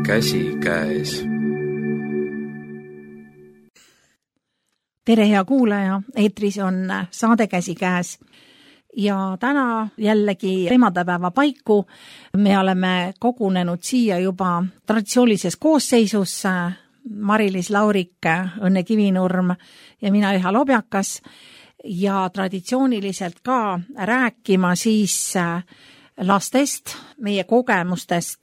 käsikäes. Tere, hea kuulaja, eetris on saade Käsikäes ja täna jällegi emadepäeva paiku me oleme kogunenud siia juba traditsioonilises koosseisus Mari-Liis Laurik, Õnne Kivinurm ja mina Eha Lobjakas ja traditsiooniliselt ka rääkima siis lastest, meie kogemustest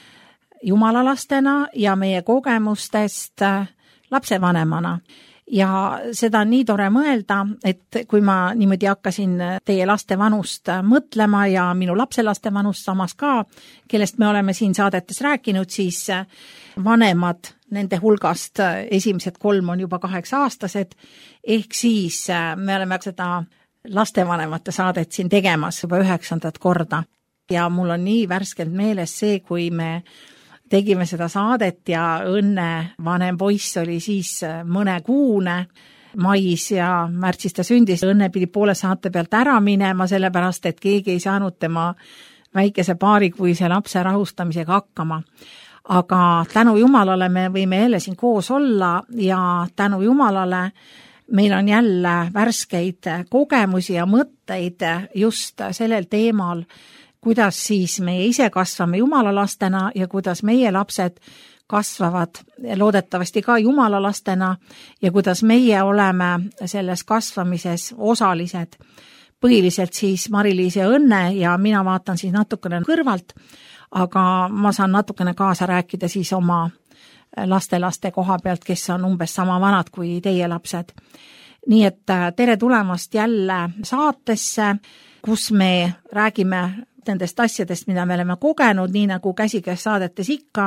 jumalalastena ja meie kogemustest lapsevanemana. Ja seda on nii tore mõelda, et kui ma niimoodi hakkasin teie laste vanust mõtlema ja minu lapselaste vanust samas ka, kellest me oleme siin saadetes rääkinud, siis vanemad nende hulgast esimesed 3 on juba 8-aastased, ehk siis me oleme seda lastevanemate saadet siin tegemas juba 9. korda. Ja mul on nii värskelt meeles see, kui me tegime seda saadet ja Õnne vanem poiss oli siis mõnekuune mais ja märtsis ta sündis. Õnne pidi poole saate pealt ära minema, sellepärast et keegi ei saanud tema väikese paarikuise lapse rahustamisega hakkama. Aga tänu Jumalale me võime jälle siin koos olla ja tänu Jumalale meil on jälle värskeid kogemusi ja mõtteid just sellel teemal, kuidas siis meie ise kasvame jumalalastena ja kuidas meie lapsed kasvavad loodetavasti ka jumalalastena ja kuidas meie oleme selles kasvamises osalised. Põhiliselt siis Mari-Liis ja Õnne ja mina vaatan siis natukene kõrvalt, aga ma saan natukene kaasa rääkida siis oma lastelaste koha pealt, kes on umbes sama vanad kui teie lapsed. Nii et tere tulemast jälle saatesse, kus me räägime nendest asjadest, mida me oleme kogenud, nii nagu Käsikäes saadetes ikka.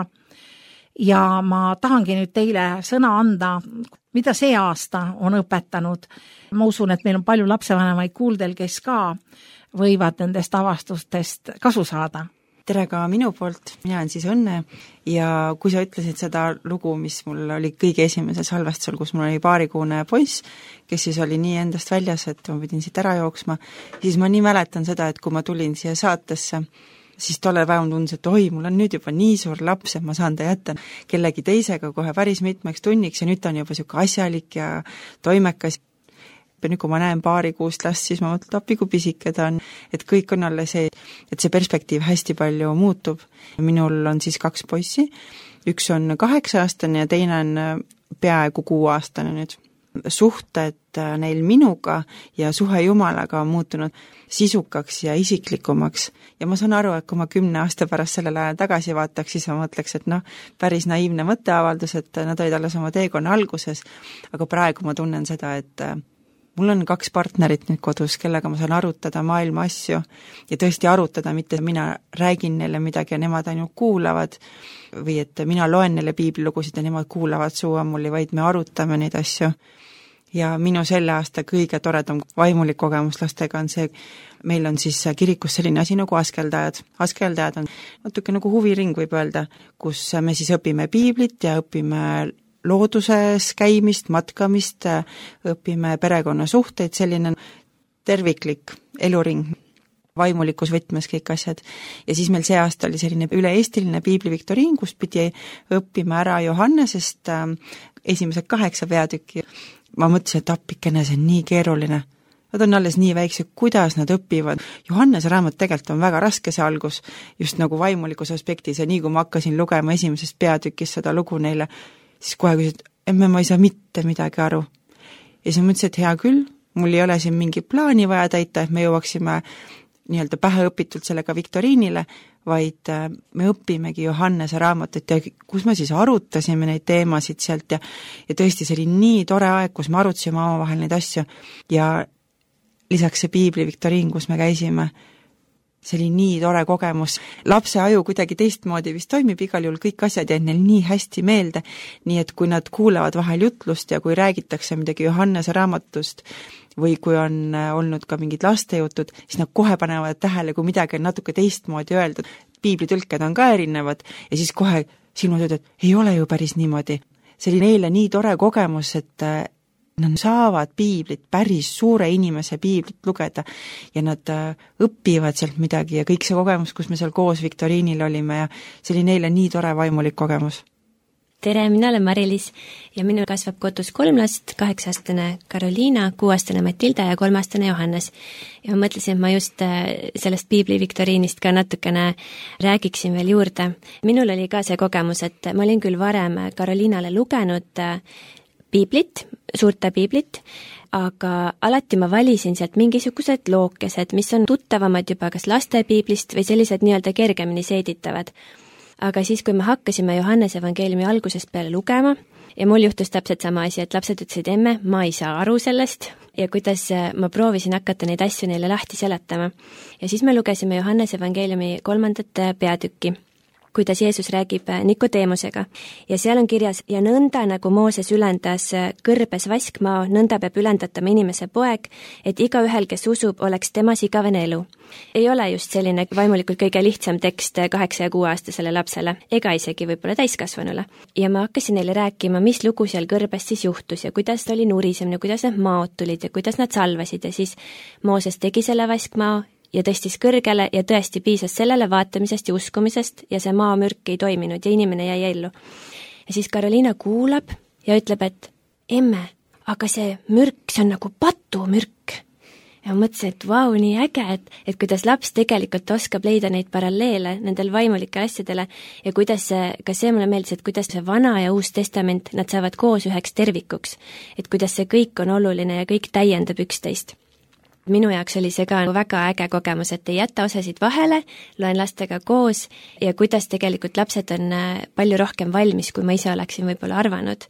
Ja ma tahangi nüüd teile sõna anda, mida see aasta on õpetanud. Ma usun, et meil on palju lapsevanemaid kuuldel, kes ka võivad nendest avastustest kasu saada. Tere ka minu poolt, mina olen siis Õnne ja kui sa ütlesid seda lugu, mis mul oli kõige esimesel salvestusel, kus mul oli paarikuune poiss, kes siis oli nii endast väljas, et ma pidin siit ära jooksma, siis ma nii mäletan seda, et kui ma tulin siia saatesse, siis tollel päeval tundus, et oi, mul on nüüd juba nii suur laps, et ma saan ta jätta kellegi teisega kohe päris mitmeks tunniks ja nüüd ta on juba selline asjalik ja toimekas. Ja nüüd, kui ma näen paarikuust last, siis ma mõtlen, appi kui pisike ta on, et kõik on alles see, et see perspektiiv hästi palju muutub. Minul on siis 2 poissi, üks on 8-aastane ja teine on peaaegu 6-aastane nüüd. Suhted neil minuga ja suhe Jumalaga on muutunud sisukaks ja isiklikumaks ja ma saan aru, et kui ma 10 aasta pärast sellele ajal tagasi vaataks, siis ma mõtleks, et päris naiivne mõtteavaldus, et nad olid alles oma teekonna alguses, aga praegu ma tunnen seda, et mul on 2 partnerit nüüd kodus, kellega ma saan arutada maailma asju ja tõesti arutada, mitte mina räägin neile midagi ja nemad ainult kuulavad või et mina loen neile piiblilugusid ja nemad kuulavad suu ammuli, vaid me arutame neid asju. Ja minu selle aasta kõige toredam vaimulik kogemus lastega on see, meil on siis kirikus selline asi nagu askeldajad. Askeldajad on natuke nagu huviring võib öelda, kus me siis õpime piiblit ja õpime looduses käimist, matkamist, õpime perekonnasuhteid, selline terviklik eluring, vaimulikus võtmes kõik asjad. Ja siis meil see aasta oli selline üle-eestiline piibliviktoriin, kus pidi õppima ära Johannesest esimesed 8 peatükki. Ma mõtlesin, et appikene, see on nii keeruline. Nad on alles nii väiksed, kuidas nad õpivad. Johannese raamat tegelikult on väga raske see algus, just nagu vaimulikus aspektis ja nii kui ma hakkasin lugema esimesest peatükist seda lugu neile, siis kohe küsid, emme, ma ei saa mitte midagi aru. Ja siis mõtlesin, et hea küll, mul ei ole siin mingi plaani vaja täita, et me jõuaksime nii-öelda päheõpitult sellega viktoriinile, vaid me õpimegi Johannese raamatut ja kus me siis arutasime neid teemasid sealt ja tõesti see oli nii tore aeg, kus me arutasime omavahel neid asju ja lisaks see piibli viktoriin, kus me käisime, see oli nii tore kogemus. Lapse aju kuidagi teistmoodi vist toimib, igal juhul kõik asjad jäid neil nii hästi meelde, nii et kui nad kuulavad vahel jutlust ja kui räägitakse midagi Johannese raamatust või kui on olnud ka mingid lastejutud, siis nad kohe panevad tähele, kui midagi on natuke teistmoodi öeldud. Piiblitõlked on ka erinevad ja siis kohe silmad öeldud, et ei ole ju päris niimoodi. See oli neile nii tore kogemus, et Nad saavad piiblit, päris suure inimese piiblit lugeda ja nad õpivad sealt midagi ja kõik see kogemus, kus me seal koos Viktoriinil olime ja see oli neile nii tore vaimulik kogemus. Tere, mina olen Mari-Liis ja minul kasvab kodus 3 last, 8-aastane Karoliina, 6-aastane Matilda ja 3-aastane Johannes. Ja ma mõtlesin, et ma just sellest piibli Viktoriinist ka natukene räägiksin veel juurde. Minul oli ka see kogemus, et ma olin küll varem Karoliinale lugenud piiblit, suurte piiblit, aga alati ma valisin sealt mingisugused lookesed, mis on tuttavamad juba kas laste piiblist või sellised nii-öelda kergemini seeditavad. Aga siis, kui me hakkasime Johannese evangeeliumi algusest peale lugema ja mul juhtus täpselt sama asi, et lapsed ütlesid, emme, ma ei saa aru sellest ja kuidas ma proovisin hakata neid asju neile lahti seletama. Ja siis me lugesime Johannese evangeeliumi 3. peatükki, kuidas Jeesus räägib Nikodeemusega ja seal on kirjas ja nõnda nagu Mooses ülendas kõrbes vaskmao, nõnda peab ülendatama inimese poeg, et igaühel, kes usub, oleks temas igavene elu. Ei ole just selline vaimulikult kõige lihtsam tekst 8- ja 6-aastasele lapsele, ega isegi võib-olla täiskasvanule. Ja ma hakkasin neile rääkima, mis lugu seal kõrbes siis juhtus ja kuidas oli nurisemine, kuidas need maod tulid ja kuidas nad salvasid ja siis Mooses tegi selle vaskmao ja tõstis kõrgele ja tõesti piisas sellele vaatamisest ja uskumisest ja see maamürk ei toiminud ja inimene jäi ellu. Ja siis Karoliina kuulab ja ütleb, et emme, aga see mürk, see on nagu patumürk. Ja ma mõtlesin, et vau, nii äge, et kuidas laps tegelikult oskab leida neid paralleele nendel vaimulikel asjadele ja kuidas ka see mulle meeldis, et kuidas see Vana ja Uus Testament, nad saavad koos üheks tervikuks, et kuidas see kõik on oluline ja kõik täiendab üksteist. Minu jaoks oli see ka väga äge kogemus, et ei jäta osasid vahele, loen lastega koos ja kuidas tegelikult lapsed on palju rohkem valmis, kui ma ise oleksin võib-olla arvanud.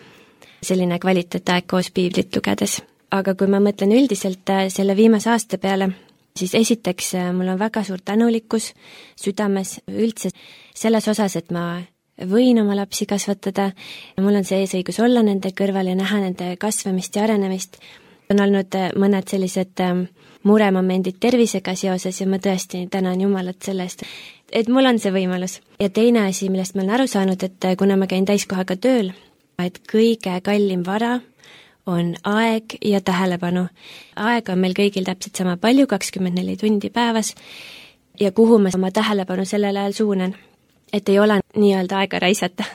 Selline kvaliteetaeg koos piiblit lugedes. Aga kui ma mõtlen üldiselt selle viimase aasta peale, siis esiteks mul on väga suur tänulikkus südames üldse selles osas, et ma võin oma lapsi kasvatada. Mul on see eesõigus olla nende kõrval ja näha nende kasvamist ja arenemist. On olnud mõned sellised muremomendid tervisega seoses ja ma tõesti tänan Jumalat selle eest, et mul on see võimalus. Ja teine asi, millest ma olen aru saanud, et kuna ma käin täiskohaga tööl, et kõige kallim vara on aeg ja tähelepanu. Aega on meil kõigil täpselt sama palju, 24 tundi päevas ja kuhu ma oma tähelepanu sellel ajal suunan, et ei ole nii-öelda aega raisata.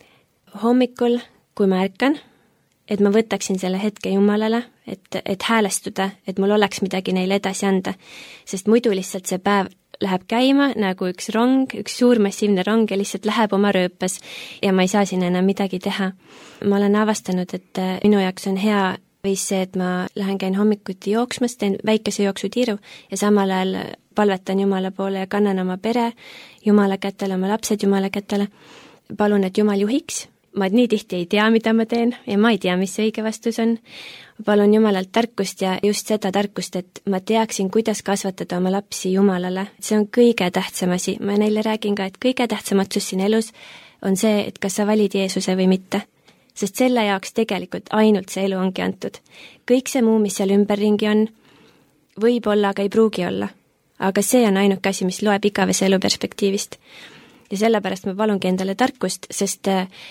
Hommikul, kui ma ärkan, et ma võtaksin selle hetke Jumalale, et häälestuda, et mul oleks midagi neile edasi anda, sest muidu lihtsalt see päev läheb käima nagu üks rong, üks suur massiivne rong ja lihtsalt läheb oma rööpes ja ma ei saa siin enam midagi teha. Ma olen avastanud, et minu jaoks on hea viis see, et ma käin hommikuti jooksmas, teen väikese jooksutiiru ja samal ajal palvetan Jumala poole ja kannan oma pere Jumala kätele, oma lapsed Jumala kätele. Palun, et Jumal juhiks. Ma nii tihti ei tea, mida ma teen ja ma ei tea, mis see õige vastus on. Palun Jumalalt tarkust ja just seda tarkust, et ma teaksin, kuidas kasvatada oma lapsi Jumalale. See on kõige tähtsam asi. Ma neile räägin ka, et kõige tähtsam otsus siin elus on see, et kas sa valid Jeesuse või mitte. Sest selle jaoks tegelikult ainult see elu ongi antud. Kõik see muu, mis seal ümberringi on, võib olla, aga ei pruugi olla. Aga see on ainuke asi, mis loeb igavese elu perspektiivist. Ja sellepärast ma palungi endale tarkust, sest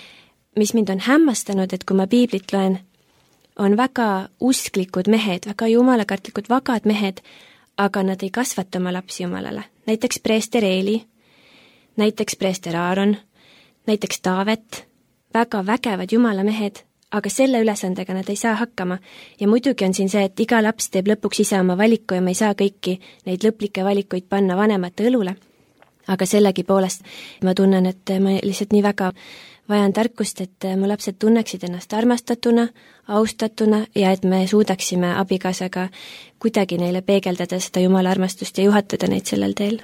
mis mind on hämmastanud, et kui ma piiblit loen, on väga usklikud mehed, väga jumalakartlikud vagad mehed, aga nad ei kasvata oma lapsi Jumalale. Näiteks preester Eeli, näiteks preester Aaron, näiteks Taavet, väga vägevad jumala mehed, aga selle ülesandega nad ei saa hakkama. Ja muidugi on siin see, et iga laps teeb lõpuks ise oma valiku ja ma ei saa kõiki neid lõplikke valikuid panna vanemate õlule. Aga sellegi poolest ma tunnen, et ma lihtsalt nii väga vajan tarkust, et mu lapsed tunneksid ennast armastatuna, austatuna ja et me suudaksime abikaasaga kuidagi neile peegeldada seda Jumala armastust ja juhatada neid sellel teel.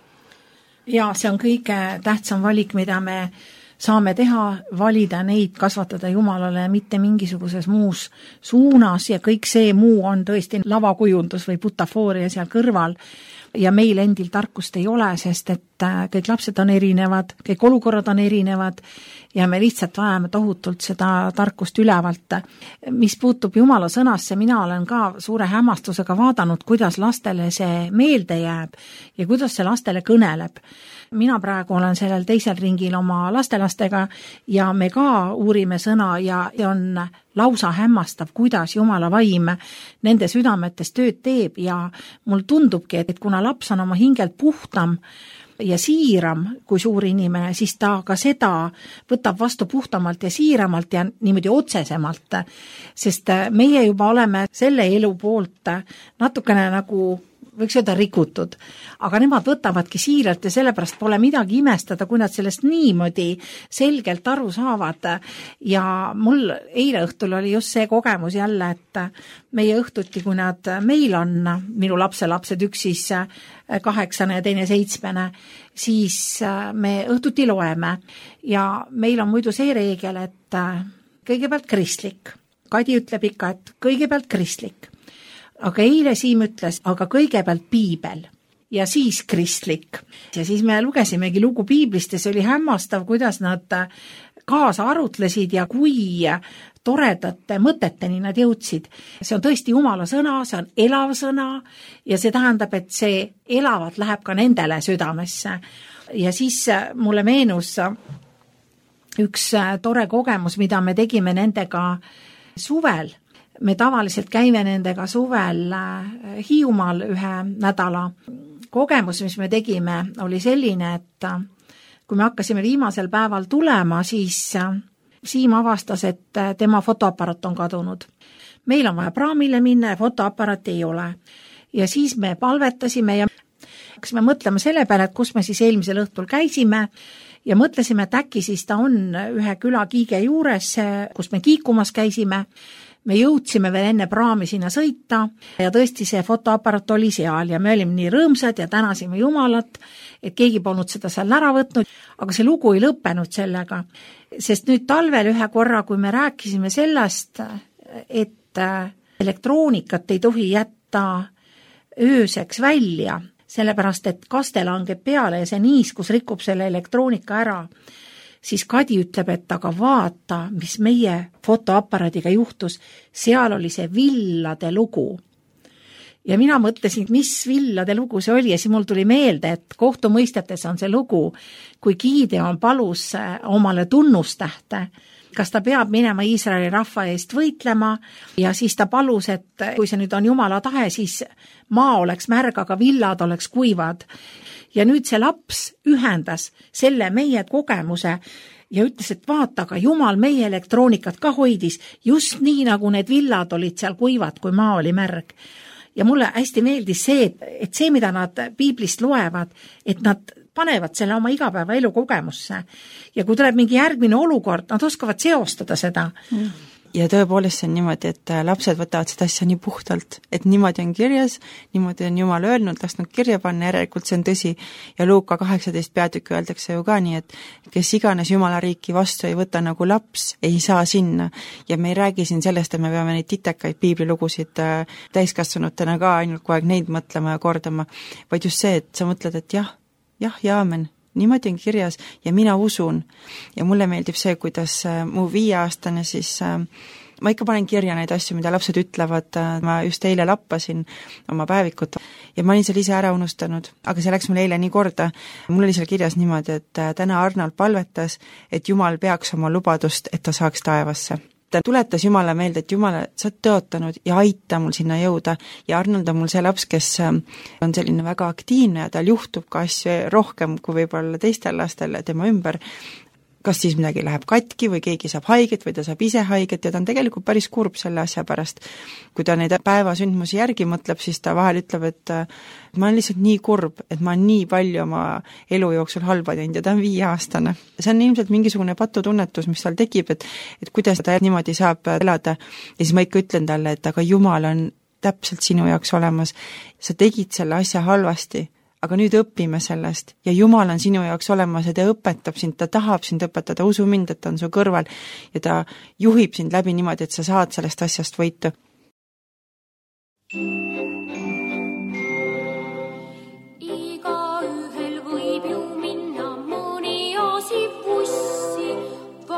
Ja see on kõige tähtsam valik, mida me saame teha, valida neid, kasvatada Jumalale mitte mingisuguses muus suunas ja kõik see muu on tõesti lavakujundus või butafooria seal kõrval. Ja meil endil tarkust ei ole, sest et kõik lapsed on erinevad, kõik olukorrad on erinevad ja me lihtsalt vajame tohutult seda tarkust ülevalt. Mis puutub Jumala sõnasse, mina olen ka suure hämmastusega vaadanud, kuidas lastele see meelde jääb ja kuidas see lastele kõneleb. Mina praegu olen sellel teisel ringil oma lastelastega ja me ka uurime sõna ja on lausa hämmastav, kuidas Jumala vaim nende südametes tööd teeb ja mul tundubki, et kuna laps on oma hingelt puhtam ja siiram kui suur inimene, siis ta ka seda võtab vastu puhtamalt ja siiramalt ja niimoodi otsesemalt, sest meie juba oleme selle elu poolt natukene nagu võiks öelda rikutud, aga nemad võtavadki siiralt ja sellepärast pole midagi imestada, kui nad sellest niimoodi selgelt aru saavad. Ja mul eile õhtul oli just see kogemus jälle, et meie õhtuti, kui meil on minu lapselapsed, üks siis 8 ja teine 7, siis me õhtuti loeme ja meil on muidu see reegel, et kõigepealt kristlik. Kadi ütleb ikka, et kõigepealt kristlik. Aga eile Siim ütles, aga kõigepealt piibel ja siis kristlik. Ja siis me lugesimegi lugu piiblist ja see oli hämmastav, kuidas nad kaasa arutlesid ja kui toredate mõteteni nad jõudsid. See on tõesti Jumala sõna, see on elav sõna ja see tähendab, et see elavalt läheb ka nendele südamesse. Ja siis mulle meenus üks tore kogemus, mida me tegime nendega suvel. Me tavaliselt käime nendega suvel Hiiumaal ühe nädala. Kogemus, mis me tegime, oli selline, et kui me hakkasime viimasel päeval tulema, siis Siim avastas, et tema fotoapparat on kadunud. Meil on vaja praamile minna ja fotoapparat ei ole. Ja siis me palvetasime ja hakkasime mõtlema selle peale, et kus me siis eelmisel õhtul käisime ja mõtlesime, et äkki siis ta on ühe küla Kiige juures, kus me kiikumas käisime. Me jõudsime veel enne praami sinna sõita ja tõesti see fotoapparat oli seal ja me olime nii rõõmsad ja tänasime Jumalat, et keegi polnud seda seal ära võtnud, aga see lugu ei lõppenud sellega. Sest nüüd talvel ühe korra, kui me rääkisime sellest, et elektroonikat ei tohi jätta ööseks välja, sellepärast et kaste langeb peale ja see niiskus rikub selle elektroonika ära, siis Kadi ütleb, et aga vaata, mis meie fotoaparaadiga juhtus, seal oli see villade lugu. Ja mina mõtlesin, mis villade lugu see oli ja siis mul tuli meelde, et kohtumõistetes on see lugu, kui Gideon palus omale tunnustähte, kas ta peab minema Iisraeli rahva eest võitlema ja siis ta palus, et kui see nüüd on Jumala tahe, siis maa oleks märg, aga villad oleks kuivad. Ja nüüd see laps ühendas selle meie kogemuse ja ütles, et vaata, aga Jumal meie elektroonikat ka hoidis just nii, nagu need villad olid seal kuivad, kui maa oli märg. Ja mulle hästi meeldis see, et see, mida nad piiblist loevad, et nad panevad selle oma igapäeva elu kogemusse. Ja kui tuleb mingi järgmine olukord, nad oskavad seostada seda. Ja tõepoolest see on niimoodi, et lapsed võtavad seda asja nii puhtalt, et niimoodi on kirjas, niimoodi on Jumal öelnud, lasknud kirja panna, järelikult see on tõsi. Ja Luuka 18 peatükki öeldakse ju ka nii, et kes iganes Jumala riiki vastu ei võta nagu laps, ei saa sinna. Ja me ei räägi siin sellest, et me peame neid titekaid piiblilugusid täiskasvanutena ka ainult kogu aeg neid mõtlema ja kordama, vaid just see, et sa mõtled, et jah, ja aamen. Niimoodi on kirjas ja mina usun. Ja mulle meeldib see, kuidas mu 5-aastane siis, ma ikka panen kirja neid asju, mida lapsed ütlevad, ma just eile lappasin oma päevikut ja ma olin seal ise ära unustanud, aga see läks mulle eile nii korda. Mul oli seal kirjas niimoodi, et täna Arnold palvetas, et Jumal peaks oma lubadust, et ta saaks taevasse. Ta tuletas Jumala meelde, et Jumala, sa oled tõotanud ja aita mul sinna jõuda ja Arnold on mul see laps, kes on selline väga aktiivne ja tal juhtub ka asju rohkem kui võib-olla teistel lastel tema ümber. Kas siis midagi läheb katki või keegi saab haiget või ta saab ise haiget ja ta on tegelikult päris kurb selle asja pärast. Kui ta neid päevasündmusi järgi mõtleb, siis ta vahel ütleb, et ma olen lihtsalt nii kurb, et ma olen nii palju oma elu jooksul halba teinud ja ta on 5-aastane. See on ilmselt mingisugune patutunnetus, mis tal tekib, et kuidas ta niimoodi saab elada. Ja siis ma ikka ütlen talle, et aga Jumal on täpselt sinu jaoks olemas. Sa tegid selle asja halvasti. Aga nüüd õpime sellest ja Jumal on sinu jaoks olemas ja ta õpetab sind, ta tahab sind õpetada, usu mind, et ta on su kõrval ja ta juhib sind läbi niimoodi, et sa saad sellest asjast võitu. Igaühel võib ju minna mõni asi bussi,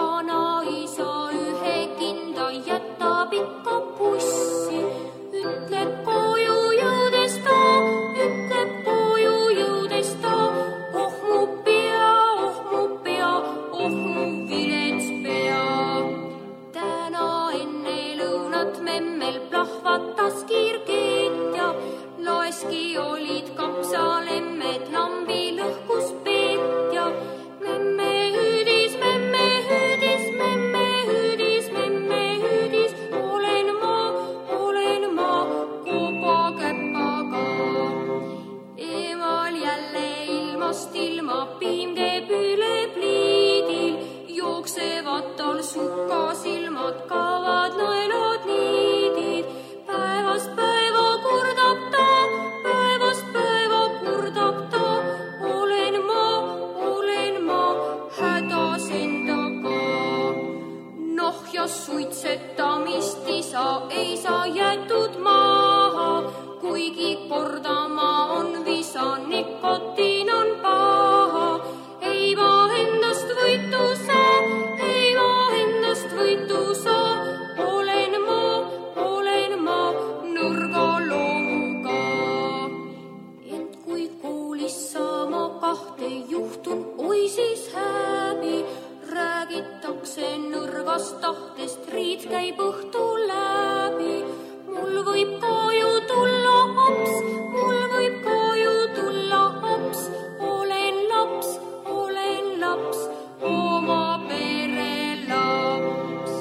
päevast ilma piim teeb üle pliidil, jooksevad tal sukasilmad, kaovad naelad niidid. Päevast päeva kurdab ta, päevast päeva kurdab ta, olen ma hädas endaga. Noh ja suitsetamist ei saa jäetud maha, kuigi kordama on visa, nikotiin on paha. Ei ma endast võitu saa, ei ma endast võitu saa, olen ma nõrga loomuga. Ent kui koolis saama kahte juhtun, oi siis häbi, räägitakse nõrgast tahtest, riid käib õhtu läbi. Mul võib ka ju tulla aps, mul võib ka ju tulla aps, olen laps, oma pere laps.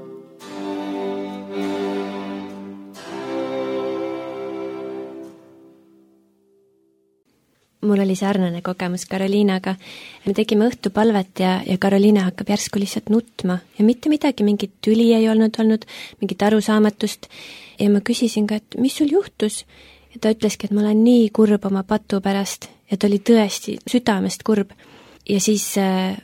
Mul oli sarnane kogemus Karoliinaga. Me tegime õhtupalvet ja Karoliina hakkab järsku lihtsalt nutma ja mitte midagi, mingit tüli ei olnud, mingit arusaamatust. Ja ma küsisin ka, et mis sul juhtus? Ja ta ütleski, et ma olen nii kurb oma patu pärast ja ta oli tõesti südamest kurb. Ja siis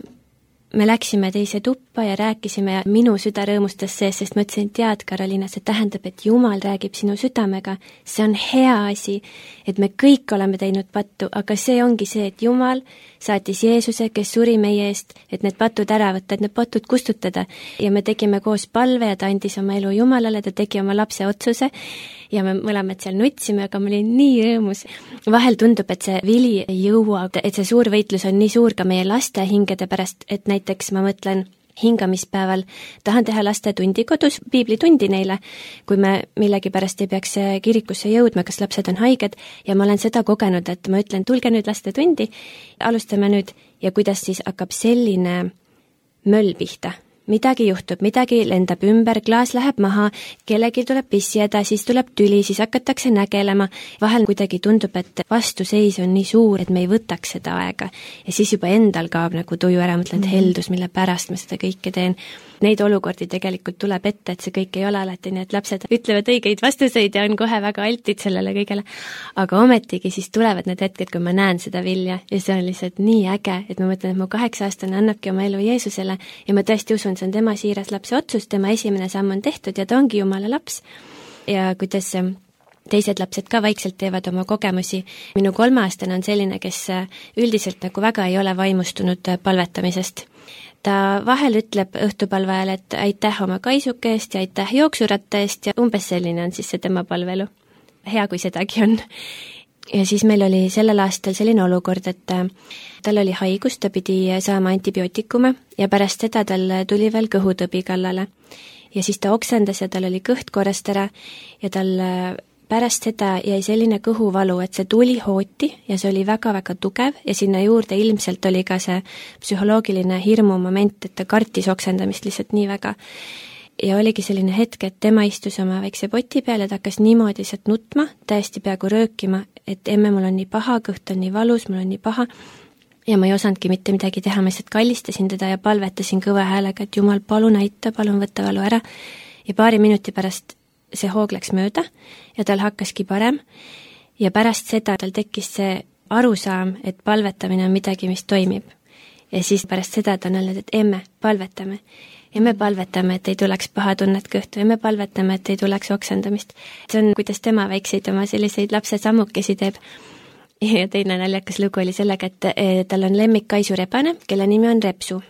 me läksime teise tuppa ja rääkisime ja minu süda rõõmustas sees, sest ma ütlesin, tead Karoliina, see tähendab, et Jumal räägib sinu südamega. See on hea asi, et me kõik oleme teinud pattu, aga see ongi see, et Jumal saatis Jeesuse, kes suri meie eest, et need patud ära võtta, et need patud kustutada. Ja me tegime koos palve ja ta andis oma elu Jumalale, ta tegi oma lapse otsuse ja me mõlemad seal nutsime, aga ma olin nii rõõmus. Vahel tundub, et see vili ei jõua, et see suur võitlus on nii suur ka meie laste hingede pärast, et näiteks ma mõtlen hingamispäeval, tahan teha laste tundi kodus, piiblitundi neile, kui me millegipärast ei peaks kirikusse jõudma, kas lapsed on haiged ja ma olen seda kogenud, et ma ütlen, tulge nüüd laste tundi, alustame nüüd ja kuidas siis hakkab selline möll pihta. Midagi juhtub, midagi lendab ümber, klaas läheb maha, kellegi tuleb pissijäda, siis tuleb tüli, siis hakatakse nägelema. Vahel kuidagi tundub, et vastuseis on nii suur, et me ei võtaks seda aega. Ja siis juba endal kaob nagu tuju ära, mõtlen, et heldus, mille pärast ma seda kõike teen. Neid olukordi tegelikult tuleb ette, et see kõik ei ole alati nii, et lapsed ütlevad õigeid vastuseid ja on kohe väga altid sellele kõigele. Aga ometigi siis tulevad need hetked, kui ma näen seda vilja ja see on lihtsalt nii äge, et ma mõtlen, et mu 8-aastane annabki oma elu Jeesusele ja ma tõesti usun, see on tema siiras lapse otsus, tema esimene samm on tehtud ja ta ongi Jumala laps. Ja kuidas teised lapsed ka vaikselt teevad oma kogemusi. Minu 3-aastane on selline, kes üldiselt nagu väga ei ole vaimustunud palvetamisest. Ta vahel ütleb õhtupalve ajal, et aitäh oma kaisuke eest ja aitäh jooksuratta eest ja umbes selline on siis see tema palvelu. Hea, kui sedagi on. Ja siis meil oli sellel aastal selline olukord, et tal oli haigus, ta pidi saama antibiootikume ja pärast seda tal tuli veel kõhutõbi kallale. Ja siis ta oksendas ja tal oli kõht korrast ära ja tal pärast seda jäi selline kõhuvalu, et see tuli hooti ja see oli väga-väga tugev ja sinna juurde ilmselt oli ka see psühholoogiline hirmu moment, et ta kartis oksendamist lihtsalt nii väga. Ja oligi selline hetk, et tema istus oma väikse poti peal ja ta hakkas niimoodi sealt nutma, täiesti peaaegu röökima, et emme, mul on nii paha, kõht on nii valus, mul on nii paha. Ja ma ei osanudki mitte midagi teha, ma lihtsalt kallistasin teda ja palvetasin kõva häälega, et Jumal, palun aita, palun võtta valu ära. Ja paari minuti pärast see hoog läks mööda ja tal hakkaski parem. Ja pärast seda tal tekkis see arusaam, et palvetamine on midagi, mis toimib. Ja siis pärast seda ta on öelnud, et emme, palvetame. Ja me palvetame, et ei tuleks paha tunnet kõhtu ja me palvetame, et ei tuleks oksendamist. See on, kuidas tema väikseid oma selliseid lapse sammukesi teeb. Ja teine naljakas lugu oli sellega, et tal on lemmik kaisurebane, kelle nimi on Repsu.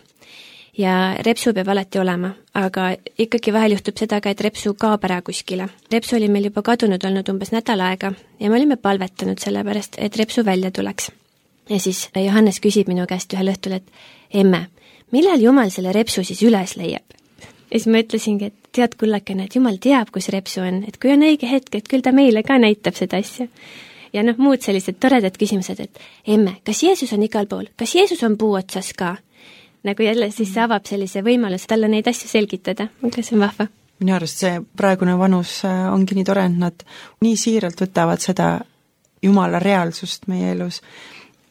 Ja Repsu peab alati olema, aga ikkagi vahel juhtub seda ka, et Repsu kaob ära kuskile. Repsu oli meil juba kadunud olnud umbes nädal aega ja me olime palvetanud selle pärast, et Repsu välja tuleks. Ja siis Johannes küsib minu käest ühel õhtul, et emme, millal Jumal selle Repsu siis üles leiab? Ja siis ma ütlesingi, et tead kullakene, et Jumal teab, kus Repsu on, et kui on õige hetk, et küll ta meile ka näitab seda asja. Ja muud sellised toredad küsimused, et emme, kas Jeesus on igal pool? Kas Jeesus on puu otsas ka? Nagu jälle siis avab sellise võimaluse talle neid asju selgitada, aga see on vahva. Minu arust see praegune vanus ongi nii tore, et nad nii siiralt võtavad seda Jumala reaalsust meie elus.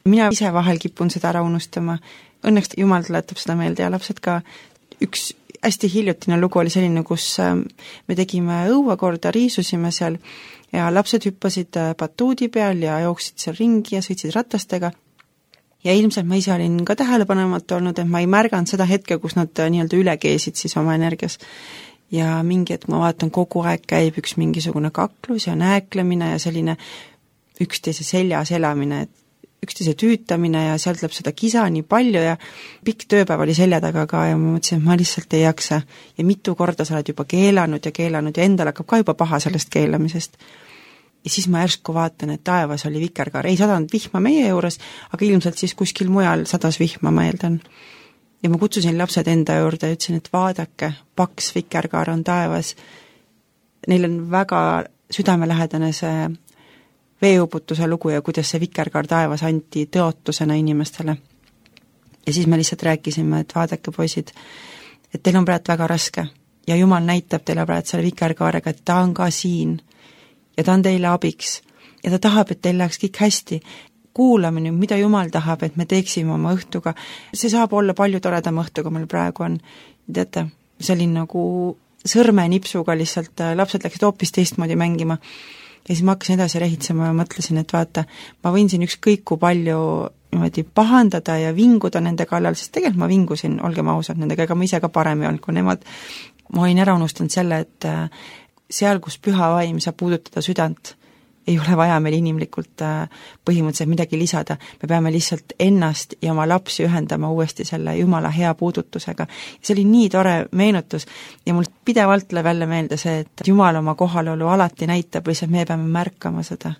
mina ise vahel kipun seda ära unustama. Õnneks Jumal tuletab seda meelde ja lapsed ka. Üks hästi hiljutine lugu oli selline, kus me tegime õue korda, riisusime seal ja lapsed hüppasid batuudi peal ja jooksid seal ringi ja sõitsid ratastega. Ja ilmselt ma ise olin ka tähelepanematu olnud, et ma ei märganud seda hetke, kus nad nii-öelda üle keesid siis oma energias. Ja mingi hetk ma vaatan, kogu aeg käib üks mingisugune kaklus ja nääklemine ja selline üksteise seljas elamine, üksteise tüütamine ja sealt läheb seda kisa nii palju ja pikk tööpäev oli selja taga ka ja ma mõtlesin, et ma lihtsalt ei jaksa. Ja mitu korda sa oled juba keelanud ja endal hakkab ka juba paha sellest keelamisest. Ja siis ma järsku vaatan, et taevas oli vikerkaar. Ei sadanud vihma meie juures, aga ilmselt siis kuskil mujal sadas vihma, ma eeldan. Ja ma kutsusin lapsed enda juurde ja ütlesin, et vaadake, paks vikerkaar on taevas. Neil on väga südamelähedane see veeuputuse lugu ja kuidas see vikerkaar taevas anti tõotusena inimestele. Ja siis me lihtsalt rääkisime, et vaadake poisid, et teil on praegu väga raske ja Jumal näitab teile praegu selle vikerkaarega, et ta on ka siin ja ta on teile abiks ja ta tahab, et teil läheks kõik hästi. Kuulame nüüd, mida Jumal tahab, et me teeksime oma õhtuga. See saab olla palju toredam õhtu, kui meil praegu on. Teate, see oli nagu sõrmenipsuga lihtsalt, lapsed läksid hoopis teistmoodi mängima. Ja siis ma hakkasin edasi rehitsema ja mõtlesin, et vaata, ma võin siin ükskõik kui palju niimoodi pahandada ja vinguda nende kallal, sest tegelikult ma vingusin, olgem ausad nendega, ega ma ise ka parem ei olnud kui nemad. Ma olin ära unustanud selle, et seal, kus püha vaim saab puudutada südant, ei ole vaja meil inimlikult põhimõtteliselt midagi lisada. Me peame lihtsalt ennast ja oma lapsi ühendama uuesti selle Jumala hea puudutusega. See oli nii tore meenutus ja mul pidevalt tuleb jälle meelde see, et Jumal oma kohalolu alati näitab, lihtsalt me peame märkama seda.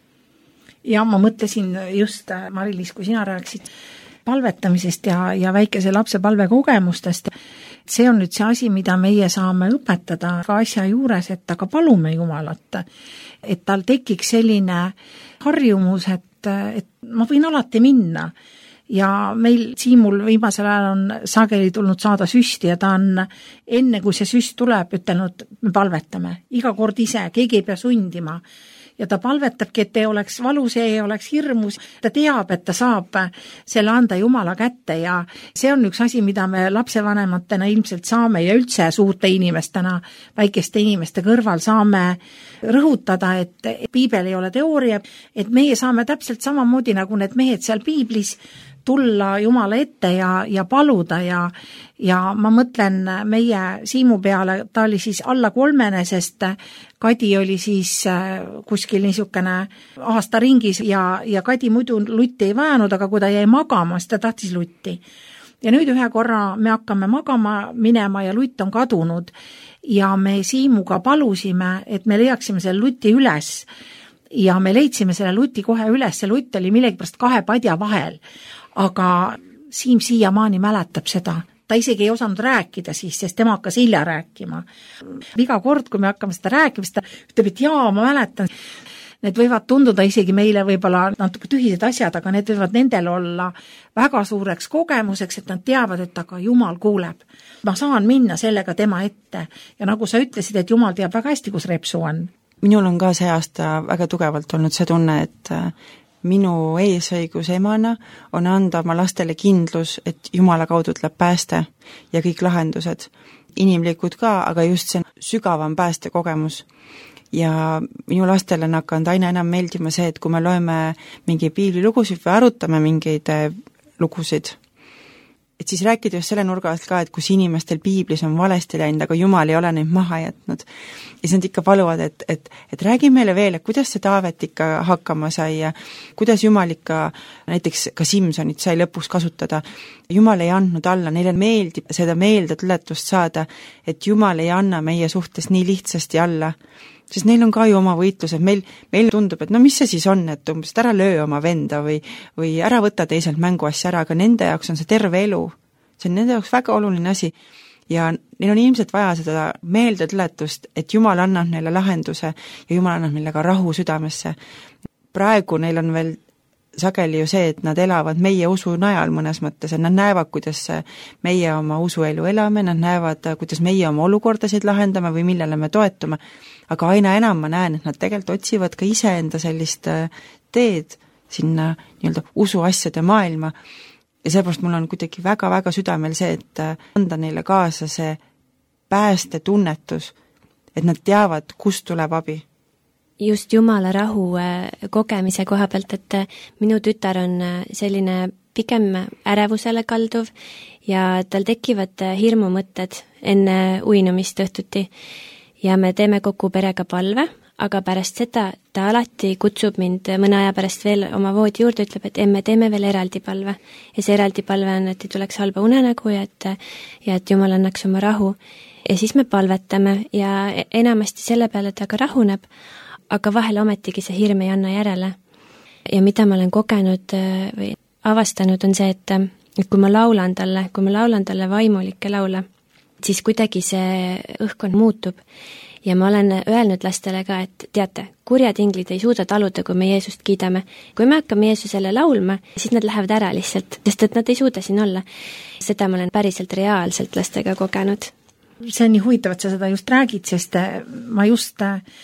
Ja ma mõtlesin just, Mari-Liis, kui sina rääkisid palvetamisest ja väikese lapse palvekogemustest, see on nüüd see asi, mida meie saame õpetada ka asja juures, et aga palume Jumalat, et tal tekiks selline harjumus, et ma võin alati minna. Ja meil Siimul viimasel ajal on sageli tulnud saada süsti ja ta on enne, kui see süst tuleb, ütelnud, me palvetame. Iga kord ise, keegi ei pea sundima. Ja ta palvetabki, et ei oleks valus ja ei oleks hirmus. Ta teab, et ta saab selle anda Jumala kätte ja see on üks asi, mida me lapsevanematena ilmselt saame ja üldse suurte inimestena, väikeste inimeste kõrval saame rõhutada, et piibel ei ole teooria, et meie saame täpselt samamoodi nagu need mehed seal piiblis tulla Jumala ette ja paluda ja ma mõtlen meie Siimu peale, ta oli siis alla 3, sest Kadi oli siis kuskil niisugune aasta ringis ja Kadi muidu lutti ei vajanud, aga kui ta jäi magama, siis ta tahtis lutti. Ja nüüd ühe korra me hakkame magama minema ja lutt on kadunud ja me Siimuga palusime, et me leiaksime selle lutti üles ja me leidsime selle lutti kohe üles, see lutt oli millegipärast 2 padja vahel. Aga Siim siiamaani mäletab seda. Ta isegi ei osanud rääkida siis, sest tema hakkas hilja rääkima. Iga kord, kui me hakkame seda rääkima, ta ütleb, et jaa, ma mäletan. Need võivad tunduda isegi meile võib-olla natuke tühised asjad, aga need võivad nendel olla väga suureks kogemuseks, et nad teavad, et aga Jumal kuuleb. Ma saan minna sellega tema ette. Ja nagu sa ütlesid, et Jumal teab väga hästi, kus repsu on. Minul on ka see aasta väga tugevalt olnud see tunne, et minu eesõigus emana on anda oma lastele kindlus, et Jumala kaudu tuleb pääste ja kõik lahendused. Inimlikud ka, aga just see sügavam päästekogemus. Ja minu lastele on hakanud aina enam meeldima see, et kui me loeme mingi piiblilugusid või arutame mingeid lugusid, et siis rääkida just selle nurga alt ka, et kus inimestel piiblis on valesti läinud, aga Jumal ei ole neid maha jätnud. Ja siis nad ikka paluvad, et räägi meile veel, et kuidas see Taavet ikka hakkama sai ja kuidas Jumal ikka, näiteks ka Simsonit sai lõpuks kasutada. Jumal ei andnud alla, neile meeldib seda meeldetuletust saada, et Jumal ei anna meie suhtes nii lihtsasti alla. Sest neil on ka ju oma võitlused, meil tundub, et no mis see siis on, et umbes ära löö oma venda või ära võtta teiselt mänguasja ära, aga nende jaoks on see terve elu. See on nende jaoks väga oluline asi ja neil on ilmselt vaja seda meeldetuletust, et Jumal annab neile lahenduse ja Jumal annab neile ka rahu südamesse. Praegu neil on veel sageli ju see, et nad elavad meie usu najal mõnes mõttes, et nad näevad, kuidas meie oma usuelu elame, nad näevad, kuidas meie oma olukordasid lahendame või millele me toetume, aga aina enam ma näen, et nad tegelikult otsivad ka iseenda sellist teed, sinna nii-öelda usuasjade maailma ja seepärast mul on kuidagi väga-väga südamel see, et anda neile kaasa see päästetunnetus, et nad teavad, kust tuleb abi. Just Jumala rahu kogemise koha pealt, et minu tütar on selline pigem ärevusele kalduv ja tal tekivad hirmumõtted enne uinumist õhtuti ja me teeme kogu perega palve, aga pärast seda ta alati kutsub mind mõne aja pärast veel oma voodi juurde, ütleb, et emme, teeme veel eraldi palve. Ja see eraldi palve on, et ei tuleks halba unenägu ja et Jumal annaks oma rahu. Ja siis me palvetame ja enamasti selle peale ta ka rahuneb, aga vahel ometigi see hirm ei anna järele. Ja mida ma olen kogenud või avastanud on see, et kui ma laulan talle vaimulikke laule, siis kuidagi see õhkkond muutub. Ja ma olen öelnud lastele ka, et teate, kurjad inglid ei suuda taluda, kui me Jeesust kiidame. Kui me hakkame Jeesusele laulma, siis nad lähevad ära lihtsalt, sest et nad ei suuda siin olla. Seda ma olen päriselt reaalselt lastega kogenud. See on nii huvitav, et sa seda just räägid, sest ma just